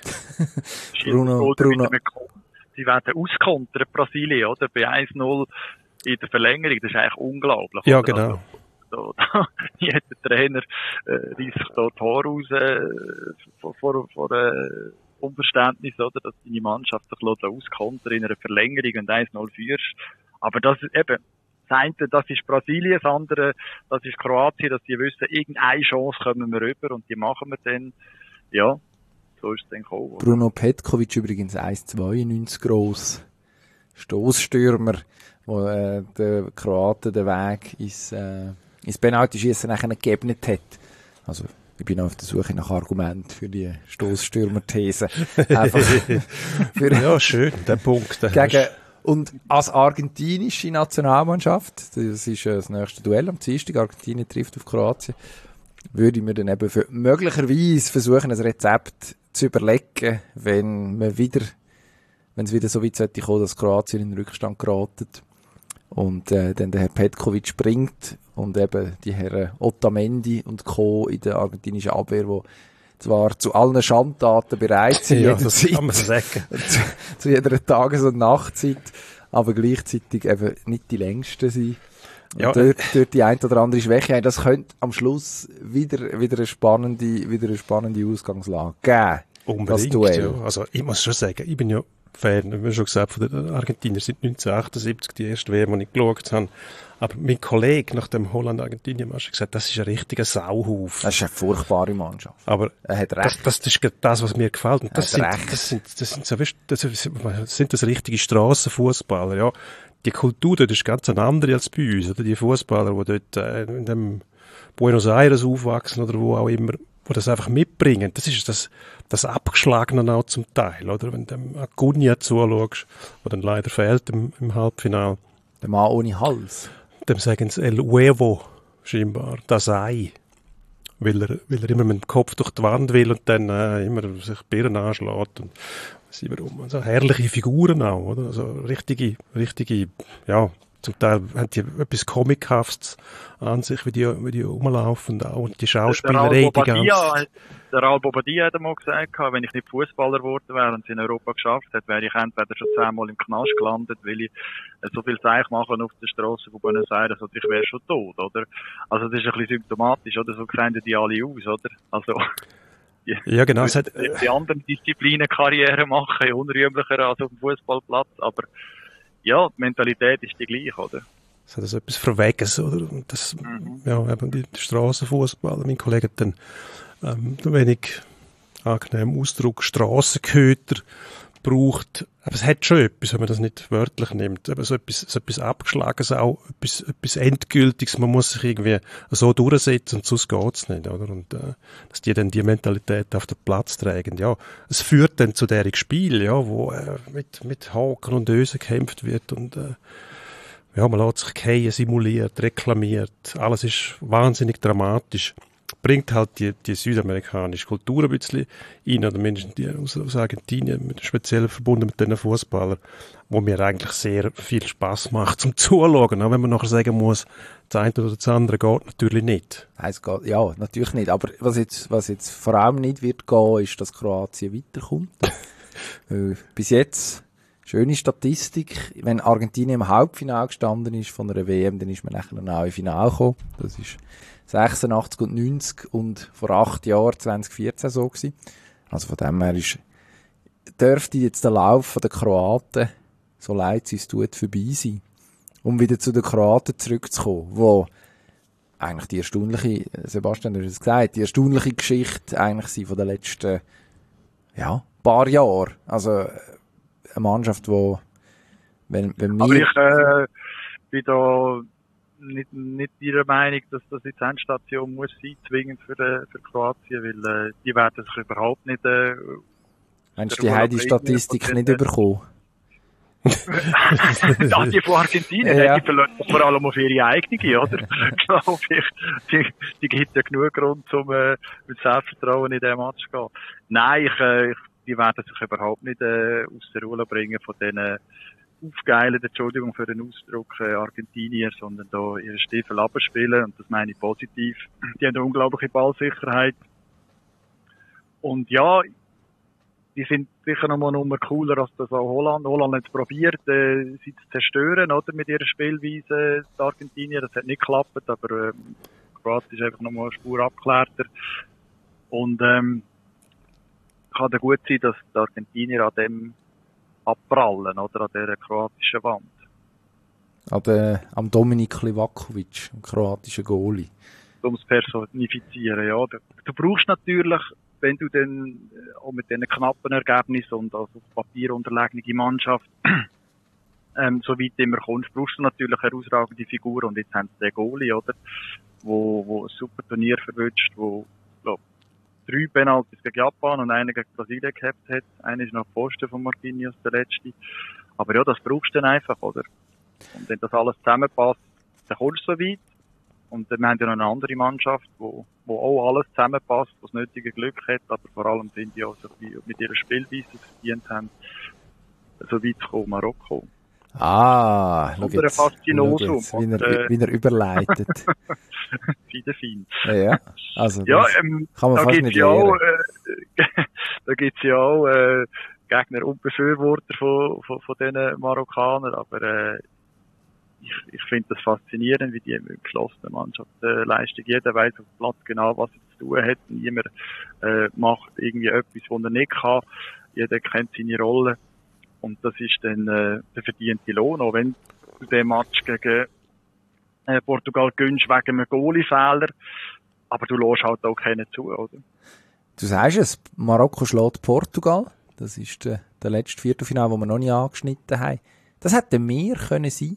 Bruno, Bruno. Sie werden auskontern, Brasilien, oder? Bei eins null in der Verlängerung. Das ist eigentlich unglaublich. Ja, oder? genau. Also, da, jeder Trainer äh, reißt sich da die Haare raus äh, vor, vor, vor äh, Unverständnis, oder? Dass deine Mannschaft sich auskontern in einer Verlängerung und eins null führst. Aber das ist eben, das eine, das ist Brasilien, das andere, das ist Kroatien, dass die wissen, irgendeine Chance kommen wir rüber und die machen wir dann. Ja, so ist es dann gekommen. Bruno Petkovic übrigens eins Komma zweiundneunzig gross. Stossstürmer, wo äh, der Kroaten den Weg ins, äh, ins Penalty-Schiessen nachher geebnet hat. Also, ich bin auf der Suche nach Argument für die Stossstürmer-These. Einfach für ja, schön, der Punkt. Der gegen, und als argentinische Nationalmannschaft, das ist äh, das nächste Duell am Dienstag, Argentinien trifft auf Kroatien, würde ich mir dann eben für möglicherweise versuchen, ein Rezept zu überlegen, wenn man wieder, wenn es wieder so weit sollte kommen, dass Kroatien in den Rückstand geraten und äh, dann der Herr Petkovic springt und eben die Herren Otamendi und Co. in der argentinischen Abwehr, wo zwar zu allen Schandtaten bereit sind, ja, das kann man sagen. zu, zu jeder Tages- und Nachtzeit, aber gleichzeitig eben nicht die längsten sind. Ja, dort, dort die ein oder andere Schwäche haben. Das könnte am Schluss wieder, wieder eine spannende, wieder eine spannende Ausgangslage geben. Unbedingt, das Duell. Ja. Also, ich muss schon sagen, ich bin ja Fan, wie schon gesagt, von den Argentiniern sind neunzehnhundertachtundsiebzig die erste W M, die ich geschaut habe. Aber mein Kollege nach dem Holland-Argentinien-Match hat gesagt, das ist ein richtiger Sauhaufen. Das ist eine furchtbare Mannschaft. Aber er hat recht. Das, das ist das, was mir gefällt. Und das, sind, recht. das sind, das sind so, weißt, das sind das richtige Strassenfußballer, ja. Die Kultur dort ist ganz eine andere als bei uns, oder? Die Fußballer, die dort äh, in dem Buenos Aires aufwachsen oder wo auch immer, wo das einfach mitbringen. Das ist das, das Abgeschlagene auch zum Teil, oder? Wenn du dem Acuna zuschaust, der dann leider fehlt im, im Halbfinale. Der Mann ohne Hals. Dem sagen sie El Huevo, scheinbar, das Ei. Weil er, weil er immer mit dem Kopf durch die Wand will und dann äh, immer sich Birnen anschlägt. Und was warum. Also herrliche Figuren auch, oder? Also richtige, richtige, ja, zum Teil haben die etwas Comichaftes an sich, wie die, wie die rumlaufen auch. Und die Schauspielerei, die ganze... Der Raul Bobadilla hat einmal gesagt, wenn ich nicht Fußballer geworden wäre und es in Europa geschafft hätte, wäre ich entweder schon zehnmal im Knast gelandet, weil ich so viel Zeich mache auf der Straße von Buenos Aires, oder ich wäre schon tot, oder? Also das ist ein bisschen symptomatisch, oder? So sehen die alle aus, oder? Also... Die, ja, genau. Die, die, die anderen Disziplinen Karriere machen, unrühmlicher als auf dem Fußballplatz, aber ja, die Mentalität ist die gleiche, oder? Es hat also etwas Verweges, oder? Und das, mhm. ja, eben die, die Strassenfußballer, mein Kollege hat dann ähm, ein wenig angenehmen Ausdruck Strassenköter braucht. Aber es hat schon etwas, wenn man das nicht wörtlich nimmt. Aber so etwas, so etwas Abgeschlagenes auch, etwas, etwas Endgültiges. Man muss sich irgendwie so durchsetzen und sonst geht's nicht, oder? Und, äh, dass die dann die Mentalität auf den Platz tragen. Ja, es führt dann zu deren Spiel, ja, wo, äh, mit, mit Haken und Ösen gekämpft wird und, äh, ja, man lässt sich fallen, simuliert, reklamiert. Alles ist wahnsinnig dramatisch. Bringt halt die, die südamerikanische Kultur ein bisschen rein, oder mindestens die aus, aus Argentinien, speziell verbunden mit diesen Fußballern, wo mir eigentlich sehr viel Spass macht zum Zuschauen, auch wenn man nachher sagen muss, das eine oder das andere geht natürlich nicht. Es geht, ja, natürlich nicht, aber was jetzt, was jetzt vor allem nicht wird gehen, ist, dass Kroatien weiterkommt. äh, bis jetzt, schöne Statistik, wenn Argentinien im Halbfinale gestanden ist von einer W M, dann ist man nachher noch im Finale gekommen. Das ist sechsundachtzig und neunzig und vor acht Jahren, zwanzig vierzehn so gewesen. Also von dem her ist, dürfte jetzt der Lauf der Kroaten, so leid es uns tut, vorbei sein. Um wieder zu den Kroaten zurückzukommen, wo eigentlich die erstaunliche, Sebastian hat es gesagt, die erstaunliche Geschichte eigentlich sind von den letzten, ja, paar Jahren. Also eine Mannschaft, die, wenn, wenn wir... Aber ich äh, bin da nicht, nicht ihrer Meinung, dass das jetzt Endstation muss sein, zwingend für, äh, für Kroatien, weil äh, die werden sich überhaupt nicht... Äh, Meinst du, die haben die Statistik nicht bekommen? Ach, die von Argentinien, ja. Die verlassen vor allem auf ihre eigene, oder? Glaube ich. Die, die gibt ja genug Grund, um äh, mit Selbstvertrauen in den Match zu gehen. Nein, ich, äh, ich, die werden sich überhaupt nicht äh, aus der Ruhe bringen von diesen aufgeilten, Entschuldigung für den Ausdruck, äh, Argentinier, sondern da ihre Stiefel abspielen, und das meine ich positiv. Die haben eine unglaubliche Ballsicherheit. Und ja, die sind sicher noch mal Nummer cooler als das auch Holland. Holland hat es probiert, äh, sie zu zerstören, oder, mit ihrer Spielweise, die Argentinier. Das hat nicht geklappt, aber, äh, Kroatien ist einfach noch mal eine Spur abgeklärter. Und, ähm, kann da gut sein, dass die Argentinier an dem abprallen, oder, an dieser kroatischen Wand. An der, am Dominik Livakovic, dem kroatischen Goalie. Um es personifizieren, ja. Du, du brauchst natürlich, wenn du dann auch mit diesen knappen Ergebnissen und als auf Papier unterlegene Mannschaft ähm, so weit immer kommst, brauchst du natürlich herausragende Figuren. Und jetzt haben sie den Goalie, oder, wo, wo ein super Turnier verwünscht, wo, glaub, drei Penalties gegen Japan und einen gegen Brasilien gehabt hat. Einer ist noch Posten von Marquinhos, der letzte. Aber ja, das brauchst du dann einfach, oder? Und wenn das alles zusammenpasst, dann kommst du so weit. Und dann haben wir noch eine andere Mannschaft, wo, wo auch alles zusammenpasst, wo das nötige Glück hat, aber vor allem sind die auch so mit ihrer Spielweise verdient haben, so weit zu kommen, Marokko. Ah, schau jetzt, Faszinosum. Schau jetzt, wie, er, wie er überleitet. Wieder fein. Ja, ja. Also, ja, ähm, kann man da fast gibt's nicht ja auch, äh, da gibt's ja auch, äh, Gegner und Befürworter von, von, von diesen Marokkanern, aber, äh, ich, ich finde das faszinierend, wie die mit geschlossenen Mannschaft äh, leisten. Jeder weiß auf dem Platz genau, was er zu tun hat. Niemand äh, macht irgendwie etwas, was er nicht kann. Jeder kennt seine Rolle. Und das ist dann äh, der verdiente Lohn, auch wenn du den Match gegen äh, Portugal gönnst wegen einem Goalie-Fehler. Aber du lässt halt auch keinen zu, oder? Du sagst es, Marokko schlägt Portugal. Das ist der, der letzte Viertelfinale, den wir noch nicht angeschnitten haben. Das hätte mehr können sein.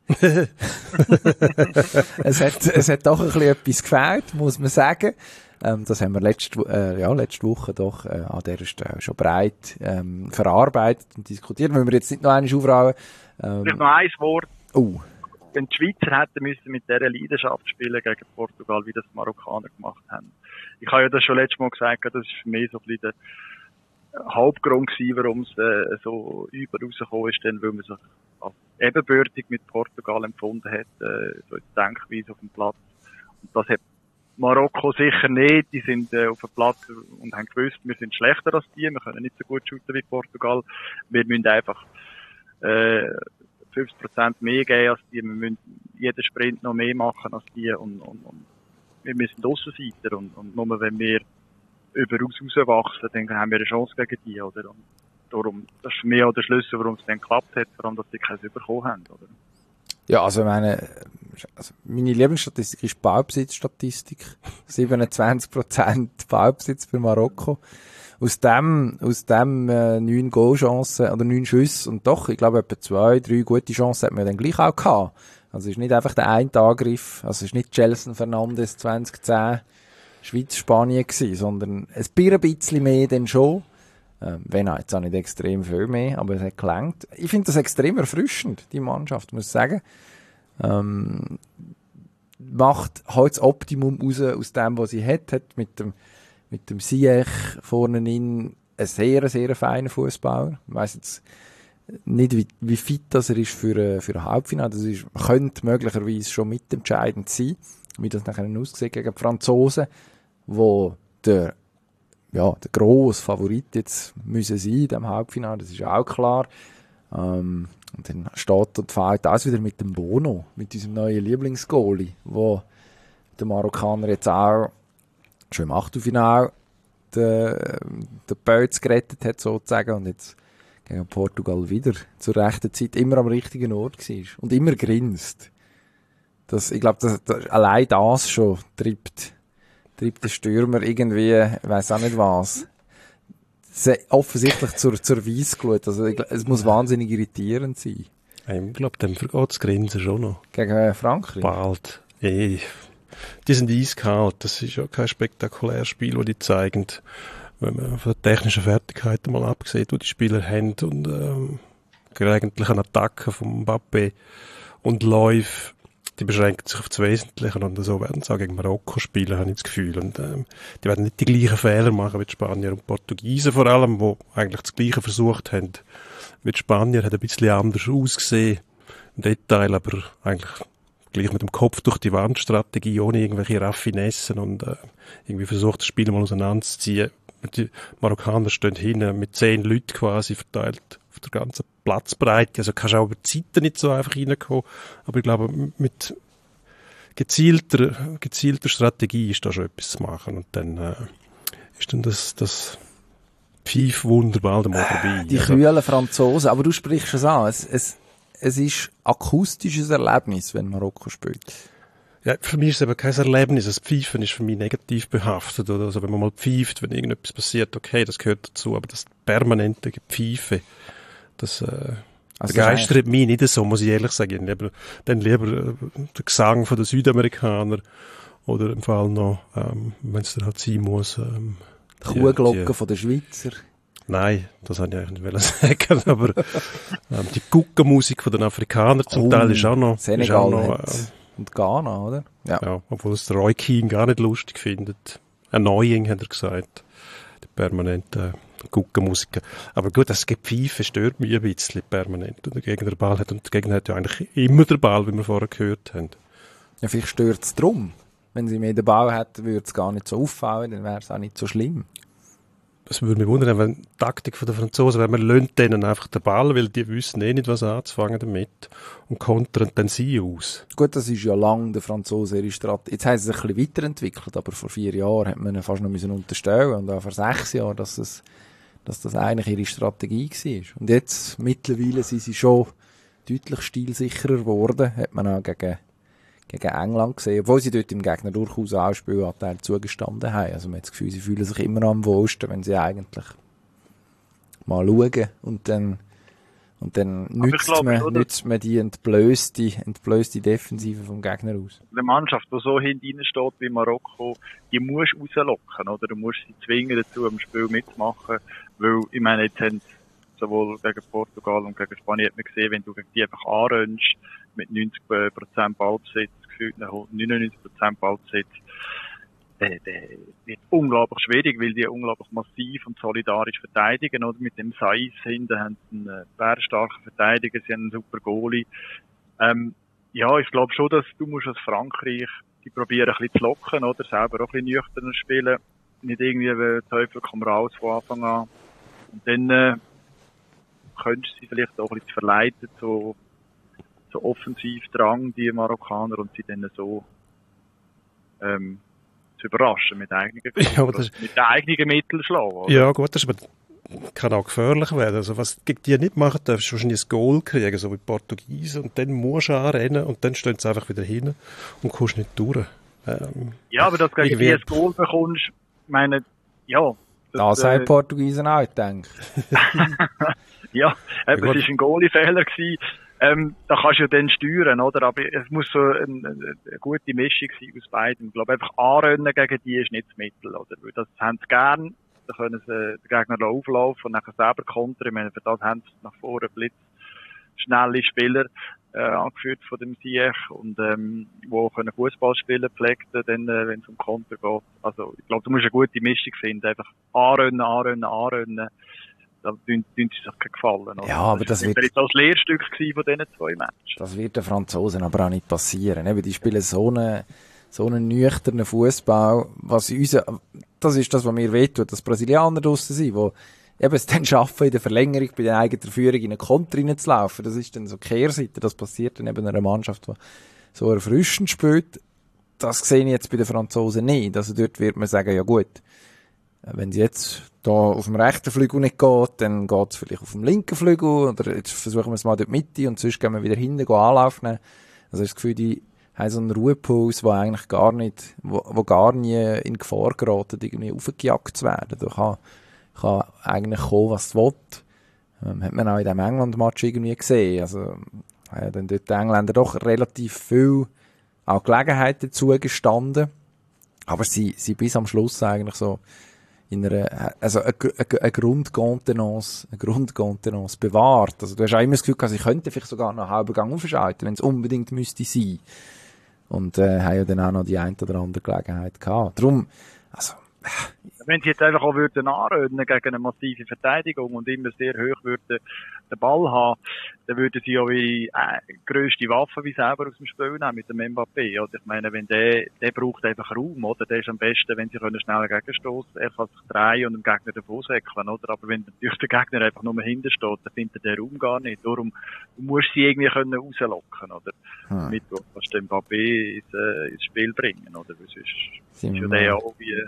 es, hat, es hat doch ein bisschen etwas gefehlt, muss man sagen. Ähm, das haben wir letzte, äh, ja, letzte Woche doch äh, an dieser Stelle schon breit ähm, verarbeitet und diskutiert. Wenn wir jetzt nicht noch einmal aufrauen. Ähm, Vielleicht noch ein Wort. Oh. Wenn die Schweizer hätten müssen mit dieser Leidenschaft spielen gegen Portugal, wie das die Marokkaner gemacht haben. Ich habe ja das schon letztes Mal gesagt, das ist für mich so ein bisschen der Hauptgrund gewesen, warum es äh, so über rausgekommen ist, denn, weil man sich als ebenbürtig mit Portugal empfunden hat, äh, so die Denkweise auf dem Platz. Und das hat Marokko sicher nicht. Die sind äh, auf dem Platz und haben gewusst, wir sind schlechter als die, wir können nicht so gut shooten wie Portugal. Wir müssen einfach äh, fünfzig Prozent mehr geben als die, wir müssen jeden Sprint noch mehr machen als die und, und, und wir müssen Aussenseiter und, und nur wenn wir über uns rauswachsen, dann haben wir eine Chance gegen die, oder? Und darum, das ist mehr auch der Schlüssel, warum es dann geklappt hat, vor allem, dass sie keins bekommen haben, oder? Ja, also, ich meine, also meine Lieblingsstatistik ist Ballbesitzstatistik. siebenundzwanzig Prozent Ballbesitz für Marokko. Aus dem, aus dem, äh, neun Goalchancen oder neun Schüsse und doch, ich glaube, etwa zwei, drei gute Chancen hat man dann gleich auch gehabt. Also, es ist nicht einfach der eine Angriff, also, es ist nicht Gelson Fernandes zwanzig zehn Schweiz-Spanien gewesen, sondern ein bisschen mehr dann schon. Ähm, wenn auch jetzt auch nicht extrem viel mehr, aber es hat gelangt. Ich finde das extrem erfrischend, die Mannschaft, muss ich sagen. Ähm, macht halt das Optimum raus aus dem, was sie hat, hat mit dem, mit dem Ziyech vorne in ein sehr, sehr feiner Fußballer. Ich weiss jetzt nicht, wie, wie fit das er ist für, für ein Halbfinale. Das ist, könnte möglicherweise schon mitentscheidend sein, wie das nachher aussieht gegen die Franzosen, wo der, ja, der grosse Favorit jetzt müssen sein in diesem Halbfinale, das ist auch klar. Ähm, und dann steht und fällt das wieder mit dem Bono, mit unserem neuen Lieblingsgoalie, wo der Marokkaner jetzt auch schon im Achtelfinale den, den Pölz gerettet hat, sozusagen, und jetzt gegen Portugal wieder zur rechten Zeit immer am richtigen Ort war und immer grinst. Das, ich glaube, das, das, allein das schon treibt, treibt den Stürmer irgendwie, ich weiss auch nicht was, offensichtlich zur, zur Weissglut. Also, ich, es muss wahnsinnig irritierend sein. Ich glaube, dem vergeht das Grinsen schon noch. Gegen Frankreich? Bald. Ey. Die sind eiskalt. Das ist ja kein spektakuläres Spiel, das die zeigen. Wenn man von der technischen Fertigkeit mal abgesehen, die die Spieler haben und ähm, gelegentlichen Attacken von Mbappé und Läufe, die beschränken sich auf das Wesentliche und so werden sie auch gegen Marokko spielen, habe ich das Gefühl. Und ähm, die werden nicht die gleichen Fehler machen wie die Spanier und Portugiesen vor allem, die eigentlich das Gleiche versucht haben. Wie die Spanier hat ein bisschen anders ausgesehen im Detail, aber eigentlich gleich mit dem Kopf durch die Wand Strategie, ohne irgendwelche Raffinessen und äh, irgendwie versucht, das Spiel mal auseinanderzuziehen. Die Marokkaner stehen hinten mit zehn Leuten quasi verteilt auf der ganzen Platzbreite. Also kannst du auch über die Seiten nicht so einfach reinkommen. Aber ich glaube, mit gezielter, gezielter Strategie ist da schon etwas zu machen. Und dann äh, ist dann das, das Pfeif wunderbar mal vorbei. Die also, kühlen Franzosen. Aber du sprichst es an. Es, es, es ist akustisches Erlebnis, wenn Marokko spielt. Ja, für mich ist es eben kein Erlebnis. Das Pfeifen ist für mich negativ behaftet. Oder? Also wenn man mal pfeift, wenn irgendetwas passiert, okay, das gehört dazu. Aber das permanente Pfeife, das äh, also begeistert mich nicht so, muss ich ehrlich sagen. Lieber, dann lieber äh, der Gesang von den Südamerikanern oder im Fall noch, ähm, wenn es dann halt sein muss. Ähm, die Kuhglocke von den Schweizer. Nein, das wollte ich eigentlich nicht sagen, aber ähm, die Guckenmusik von den Afrikanern zum oh, Teil ist auch noch... Senegal ist auch noch, äh, und Ghana, oder? Ja. ja, obwohl es der Roy Keane gar nicht lustig findet. Annoying, hat er gesagt. Die permanente Guckenmusik. Aber gut, das Gepfeife stört mich ein bisschen permanent. Und der Gegner den Ball hat. Und der Gegner hat ja eigentlich immer den Ball, wie wir vorher gehört haben. Ja, vielleicht stört es drum. Wenn sie mehr den Ball hätten, würde es gar nicht so auffallen, dann wäre es auch nicht so schlimm. Das würde mich wundern, wenn die Taktik der Franzosen, wenn man lönt denen einfach den Ball, weil die wissen eh nicht, was anzufangen damit und kontern dann sie aus. Gut, das ist ja lang der Franzosen ihre Strategie. Jetzt haben sie sich ein bisschen weiterentwickelt, aber vor vier Jahren hat man ihnen fast noch müssen unterstellen und auch vor sechs Jahren, dass es, dass das eigentlich ihre Strategie war. Und jetzt, mittlerweile sind sie schon deutlich stilsicherer geworden, hat man auch gegen, gegen England gesehen, obwohl sie dort im Gegner durchaus auch Spielanteil zugestanden haben. Also man hat das Gefühl, sie fühlen sich immer am wohlsten, wenn sie eigentlich mal schauen und dann Und dann nützt, glaube, man, oder? nützt man die entblößte, entblößte Defensive vom Gegner aus. Eine Mannschaft, die so hinten steht wie Marokko, die musst du rauslocken, oder? Du musst sie zwingen dazu, am Spiel mitzumachen. Weil, ich meine, jetzt haben sowohl gegen Portugal und gegen Spanien hat man gesehen, wenn du gegen die einfach anrennst, mit neunzig Prozent Ballbesitz, gefühlt neunundneunzig Prozent Ballbesitz, Der, der wird unglaublich schwierig, weil die unglaublich massiv und solidarisch verteidigen, oder? Mit dem Saiz hinten haben sie einen bärenstarken Verteidiger, sie haben einen super Goalie. Ähm, ja, ich glaube schon, dass du musst als Frankreich die probieren ein bisschen zu locken, oder? Selber auch ein bisschen nüchterner spielen. Nicht irgendwie, der Teufel kommt raus von Anfang an. Und dann, äh, könntest du sie vielleicht auch ein bisschen verleiten, so, so offensiv Drang, die Marokkaner, und sie dann so, ähm, zu überraschen mit eigenen ja, aber das mit den eigenen Mitteln schlagen. Oder? Ja gut, das ist aber, kann auch gefährlich werden. Also was du gegen die nicht machen darfst, du wahrscheinlich ein Goal kriegen, so wie die Portugiesen, und dann musst du anrennen und dann stehen sie einfach wieder hin und kommst nicht durch. Ähm, ja, aber dass du gegen die ein Goal bekommst, ich meine, ja. Das, das haben äh, Portugiesen auch gedacht. ja, eben, ja, es war ein Goalie-Fehler gewesen. Ähm, da kannst du ja dann steuern, oder? Aber es muss so eine, eine gute Mischung sein aus beiden. Ich glaube, einfach anrennen gegen die ist nicht das Mittel, oder? Weil das haben sie gern. Da können sie den Gegner auflaufen und nachher selber kontern. Ich meine, für das haben sie nach vorne Blitz schnelle Spieler, äh, angeführt von dem Sieg und, ähm, wo können Fußball spielen, pflegten, dann, äh, wenn es um Konter geht. Also, ich glaube, du musst eine gute Mischung finden. Einfach anrennen, anrennen, anrennen. Da tun sie sich keinen Gefallen. Oder? Ja, aber das, das wird jetzt das Lehrstück von diesen zwei Matches. Das wird den Franzosen aber auch nicht passieren. Eben, die spielen so einen, so einen nüchternen Fußball, was uns, das ist das, was mir wehtut, dass Brasilianer draussen sind, die eben es dann schaffen, in der Verlängerung bei der eigenen Führung in einen Konter reinzulaufen. Das ist dann so die Kehrseite. Das passiert dann eben einer Mannschaft, die so erfrischend spielt. Das sehe ich jetzt bei den Franzosen nicht. Also dort wird man sagen, ja gut, wenn es jetzt da auf dem rechten Flügel nicht geht, dann geht es vielleicht auf dem linken Flügel, oder jetzt versuchen wir es mal dort Mitte und sonst gehen wir wieder hinten Anlauf nehmen. Also ich habe das Gefühl, die haben so einen Ruhepuls, der eigentlich gar nicht, wo, wo gar nie in Gefahr geraten, irgendwie aufgejagt zu werden. Da kann, kann eigentlich kommen, was es will. Ähm, hat man auch in diesem England-Match irgendwie gesehen. Also haben dann dort die Engländer doch relativ viel auch Gelegenheiten zugestanden. Aber sie, sie bis am Schluss eigentlich so in einer, also eine, eine, eine Grundkontenance, eine Grundkontenance bewahrt. Also du hast auch immer das Gefühl gehabt, sie könnten vielleicht sogar noch einen halben Gang aufschalten, wenn es unbedingt müsste sein. Und, äh, haben ja dann auch noch die ein oder andere Gelegenheit gehabt. Darum, also, wenn sie jetzt einfach auch würden anrennen gegen eine massive Verteidigung und immer sehr hoch würden den Ball haben, dann würden sie ja wie äh, grösste Waffe wie selber aus dem Spiel nehmen mit dem Mbappé. Oder ich meine, wenn der, der braucht einfach Raum, oder? Der ist am besten, wenn sie können schnell gegenstoßen. Er kann sich drehen und dem Gegner davon säckeln, oder? Aber wenn natürlich der Gegner einfach nur hinten steht, dann findet der Raum gar nicht. Darum musst du sie irgendwie können rauslocken, oder? Hm. Mit was den Mbappé ins, äh, ins Spiel bringen, oder? Weil sonst ist ja der ja auch wie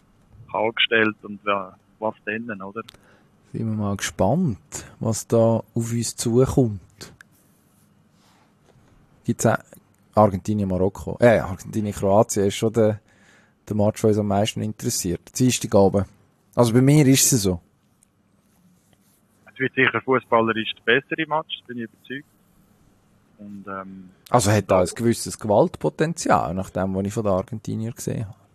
kalt gestellt und ja, was denn, oder? Sind wir mal gespannt, was da auf uns zukommt. Gibt's auch Argentinien, Marokko, äh, Argentinien, Kroatien ist schon der, der Match, der uns am meisten interessiert. Dienstagabend. Also bei mir ist es so. Es wird sicher fußballerisch der bessere Match, bin ich überzeugt. Und, ähm, also hat da ein gewisses Gewaltpotenzial, nach dem, was ich von den Argentiniern gesehen habe.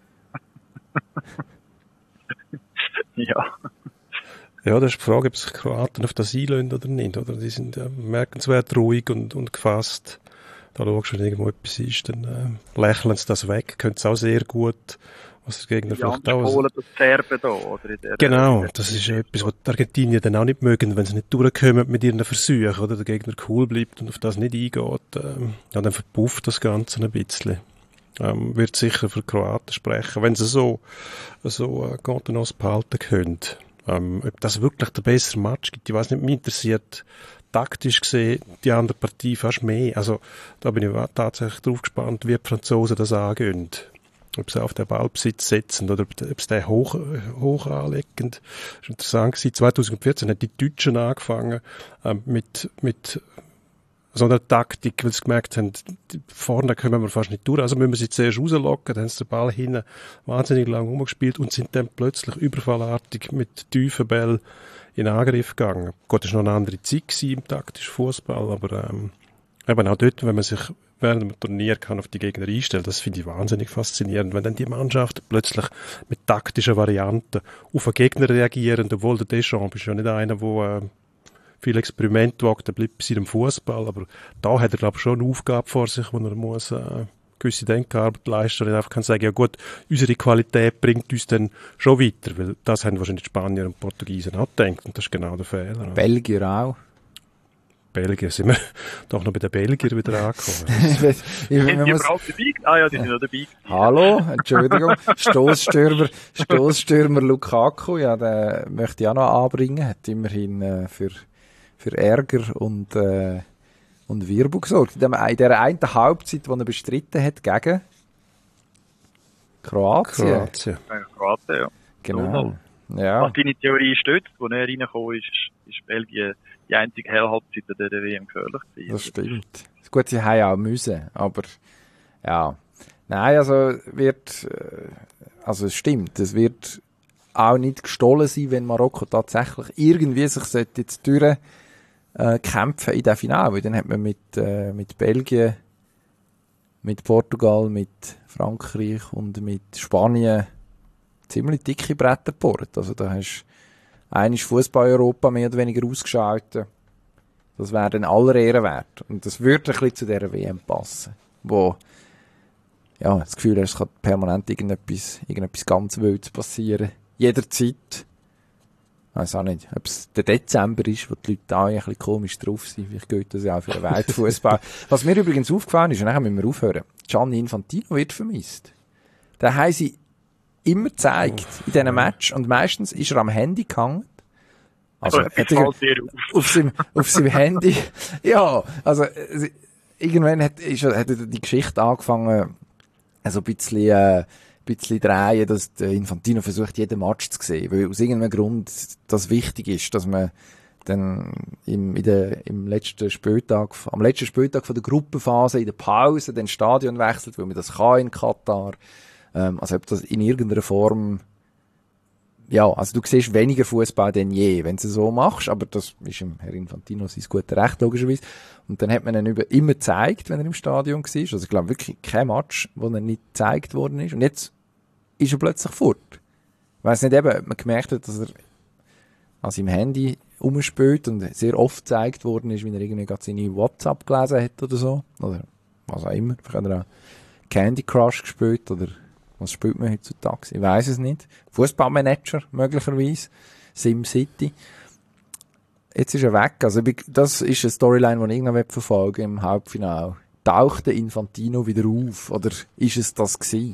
ja. Ja, das ist die Frage, ob sich Kroaten auf das einlösen oder nicht, oder? Die sind ja merkenswert ruhig und, und gefasst. Da schaust du, wenn irgendwo etwas ist, dann äh, lächeln sie das weg, können es auch sehr gut, was der Gegner die vielleicht auch... Polen, das Serben da, oder? In der, genau, das ist ja etwas, was die Argentinier dann auch nicht mögen, wenn sie nicht durchkommen mit ihren Versuchen, oder? Der Gegner cool bleibt und auf das nicht eingeht. Ähm, ja, dann verpufft das Ganze ein bisschen. Ähm, wird sicher für Kroaten sprechen, wenn sie so, so äh, Kontenance behalten können. Ähm, ob das wirklich der bessere Match gibt, ich weiß nicht, mich interessiert taktisch gesehen die andere Partie fast mehr. Also da bin ich tatsächlich drauf gespannt, wie die Franzosen das angehen. ob sie auf den Ballbesitz setzen oder ob, ob sie den hoch, hoch anlegen. Das war interessant gewesen. zwanzig vierzehn haben die Deutschen angefangen äh, mit, mit so einer Taktik, weil sie gemerkt haben, vorne kommen wir fast nicht durch, also müssen wir sie zuerst rauslocken, dann haben sie den Ball hinten wahnsinnig lang rumgespielt und sind dann plötzlich überfallartig mit tiefen Bällen in Angriff gegangen. Gut, das war noch eine andere Zeit gewesen im taktischen Fußball, aber ähm, eben auch dort, wenn man sich während dem Turnier kann auf die Gegner einstellen, das finde ich wahnsinnig faszinierend, wenn dann die Mannschaft plötzlich mit taktischen Varianten auf einen Gegner reagieren, obwohl der Deschamps ist ja nicht einer, der äh, viel Experiment wagt, der bleibt bei seinem Fußball, aber da hat er, glaube ich, schon eine Aufgabe vor sich, wo er muss äh, gewisse Denkarbeit leisten und einfach kann sagen, ja gut, unsere Qualität bringt uns dann schon weiter, weil das haben wahrscheinlich die Spanier und Portugiesen auch gedacht und das ist genau der Fehler. Belgier auch. Belgier, sind wir doch noch bei den Belgiern wieder angekommen. ich weiß, ich, Sind die muss... überhaupt dabei? Ah ja, die sind noch dabei. Hallo, Entschuldigung. Stoßstürmer, Stoßstürmer Lukaku, ja, den möchte ich auch noch anbringen. Hat immerhin äh, für, für Ärger und, äh, und Wirbel gesorgt. In, dem, in der einen Halbzeit, die er bestritten hat gegen Kroatien. Kroatien. Ja, Kroatien, ja. Genau. Ja. Was deine Theorie stützt, wo er reingekommen ist, ist Belgien die einzige Hellhalbzeit der W M gefährlich gewesen. Das stimmt. Gut, sie haben auch müssen, aber ja. Nein, also wird, also es stimmt, es wird auch nicht gestohlen sein, wenn Marokko tatsächlich irgendwie sich sollte jetzt durch äh, kämpfen in der Finale, weil dann hat man mit, äh, mit Belgien, mit Portugal, mit Frankreich und mit Spanien ziemlich dicke Bretter gebohrt. Also da hast einiges Fußball-Europa mehr oder weniger ausgeschaltet. Das wäre dann aller Ehren wert. Und das würde ein bisschen zu dieser W M passen, wo ja, das Gefühl hast, es kann permanent irgendetwas, irgendetwas ganz Wildes passieren. Jederzeit. Ich weiss auch nicht, ob es der Dezember ist, wo die Leute auch ein bisschen komisch drauf sind. Vielleicht geht das ja auch für den Weltfußball. Was mir übrigens aufgefallen ist, und dann müssen wir aufhören, Gianni Infantino wird vermisst. Den haben sie immer gezeigt in diesen Match und meistens ist er am Handy gehangen. Also, Oh, hat er auf. auf seinem, auf seinem Handy. Ja, also, irgendwann hat, ist, hat er die Geschichte angefangen, also ein bisschen, äh, ein bisschen drehen, dass der Infantino versucht, jeden Match zu sehen, weil aus irgendeinem Grund das wichtig ist, dass man dann im, in der, im letzten Spieltag, am letzten Spieltag von der Gruppenphase in der Pause den Stadion wechselt, weil man das kann in Katar. Ähm, also ob das in irgendeiner Form, ja, also du siehst weniger Fußball denn je, wenn du es so machst, aber das ist im Herr Infantino sein gutes Recht, logischerweise. Und dann hat man ihn über, immer gezeigt, wenn er im Stadion war. Also ich glaube wirklich kein Match, wo er nicht gezeigt worden ist. Und jetzt ist er plötzlich fort. Ich weiss nicht eben, ob man gemerkt hat, dass er an seinem Handy rumspielt und sehr oft gezeigt worden ist, wie er irgendwie gerade seine WhatsApp gelesen hat oder so. Oder was auch immer. Vielleicht hat er auch Candy Crush gespielt oder was spielt man heutzutage? Ich weiss es nicht. Fußballmanager möglicherweise. SimCity. Jetzt ist er weg. Also das ist eine Storyline, die ich noch verfolgen im Halbfinale. Taucht der Infantino wieder auf? Oder ist es das gewesen?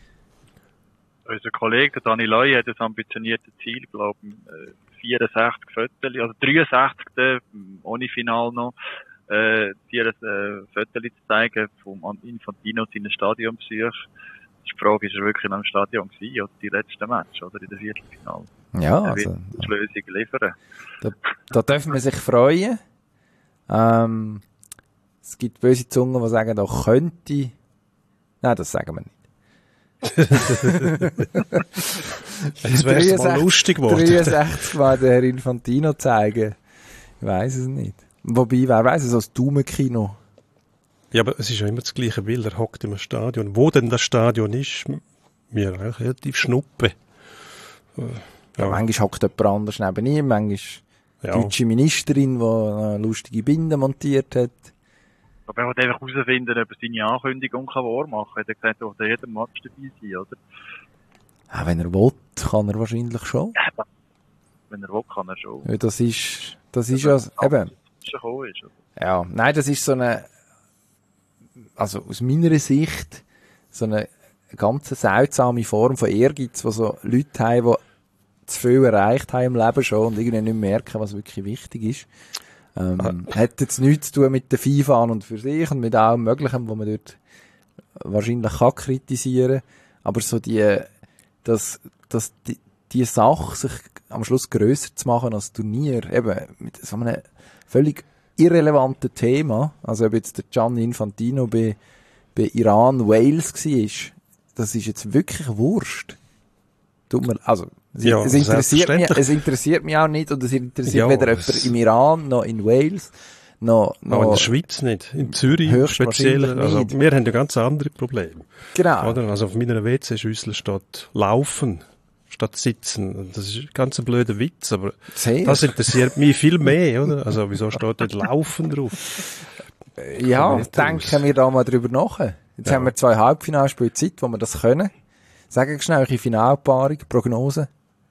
Unser Kollege Dani Loi hat ein ambitioniertes Ziel, glaube ich, vierundsechzig Viertel, also dreiundsechzig ohne Final noch, äh, vierundsechzig Viertel zu zeigen vom Infantino seinen Stadionbesuch. Die Frage ist, ist er wirklich in einem Stadion gewesen, oder die letzten Match, oder in der Viertelfinale? Ja, er also. Wird die Lösung liefern. Da, da dürfen wir sich freuen. Ähm, es gibt böse Zungen, die sagen, da könnte, nein, das sagen wir nicht. Jetzt wäre es mal lustig geworden. dreiundsechzig Mal der Herr Infantino zeigen. Ich weiss es nicht. Wobei, wer weiss es, als Daumenkino. Ja, aber es ist ja immer das gleiche Bild. Er hockt im Stadion. Wo denn das Stadion ist, mir eigentlich relativ schnuppe. Ja. Ja, manchmal hockt jemand anders neben ihm, manchmal ja. Die deutsche Ministerin, die eine lustige Binde montiert hat. Aber er wollte einfach herausfinden, ob er seine Ankündigung wahr machen kann. Er hat gesagt, er will jeden Match dabei sein, oder? Ja, wenn er will, kann er wahrscheinlich schon. Ja, wenn er will, kann er schon. Ja, das ist, das ist ja, eben. Schon gekommen ist, oder? Ja, nein, das ist so eine, also aus meiner Sicht, so eine ganz seltsame Form von Ehrgeiz, wo so Leute haben, die zu viel erreicht haben im Leben schon und irgendwie nicht merken, was wirklich wichtig ist. Ähm, hat jetzt nichts zu tun mit der FIFA an und für sich und mit allem Möglichen, wo man dort wahrscheinlich kann kritisieren. Aber so die, dass, dass die, die Sache sich am Schluss grösser zu machen als Turnier, eben mit so einem völlig irrelevanten Thema, also ob jetzt der Gianni Infantino bei, bei Iran Wales war, das ist jetzt wirklich Wurst. Tut mir, also, es, Ja, es, interessiert mich, selbstverständlich. es interessiert mich auch nicht und es interessiert Ja, weder es- jemand im Iran noch in Wales noch, noch Aber in der Schweiz nicht. In Zürich höchstwahrscheinlich speziell. Also, nicht. wir haben ja ganz andere Probleme. Genau. Oder? Also auf meiner W C-Schüssel steht Laufen statt Sitzen. Und das ist ein ganz blöder Witz, aber Sehr. das interessiert mich viel mehr, oder? Also wieso steht dort Laufen drauf? Ja, nicht denken raus. wir da mal drüber nach. Jetzt Ja. haben wir zwei Halbfinalspiele Zeit, wo wir das können. Sagen schnell eure Finalpaarung, Prognose.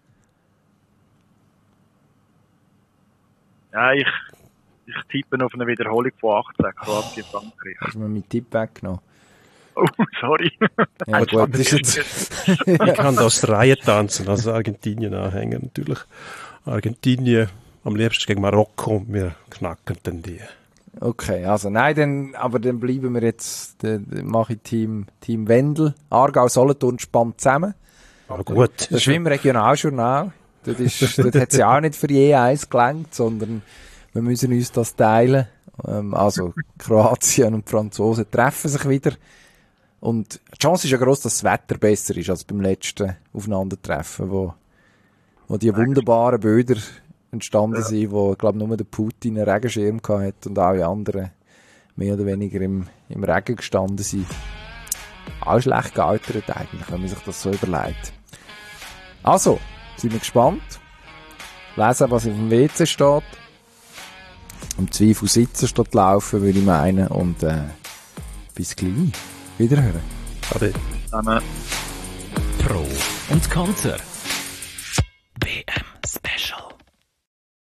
Ja, ich, ich tippe auf eine Wiederholung von achtzehn, Kroatien, Frankreich. Hast du mir meinen Tipp weggenommen? Oh, sorry. Ja, gut, das ist jetzt, Ich kann da aus der Reihe tanzen, also Argentinien anhängen natürlich. Argentinien am liebsten gegen Marokko und wir knacken dann die. okay, also nein, dann, aber dann bleiben wir jetzt, dann, dann mache ich Team, Team Wendel. Aargau, Solothurn spannt zusammen. Aber gut. Das ist wie im Regionaljournal. Dort, ist, dort hat es ja auch nicht für je eins gelangt, sondern wir müssen uns das teilen. Ähm, also Kroatien und die Franzosen treffen sich wieder. Und die Chance ist ja gross, dass das Wetter besser ist als beim letzten Aufeinandertreffen, wo, wo die wunderbaren Bilder entstanden Ja. sind, wo, ich glaube, nur der Putin einen Regenschirm gehabt hat und alle anderen mehr oder weniger im, im Regen gestanden sind. Auch schlecht gealtert eigentlich, wenn man sich das so überlegt. Also, sind wir gespannt. Lesen, was auf dem W C steht. Im Zweifel sitzen statt laufen, würde ich meinen. Und äh, bis gleich. Wiederhören. Ade. Dann, äh, Pro und Konter.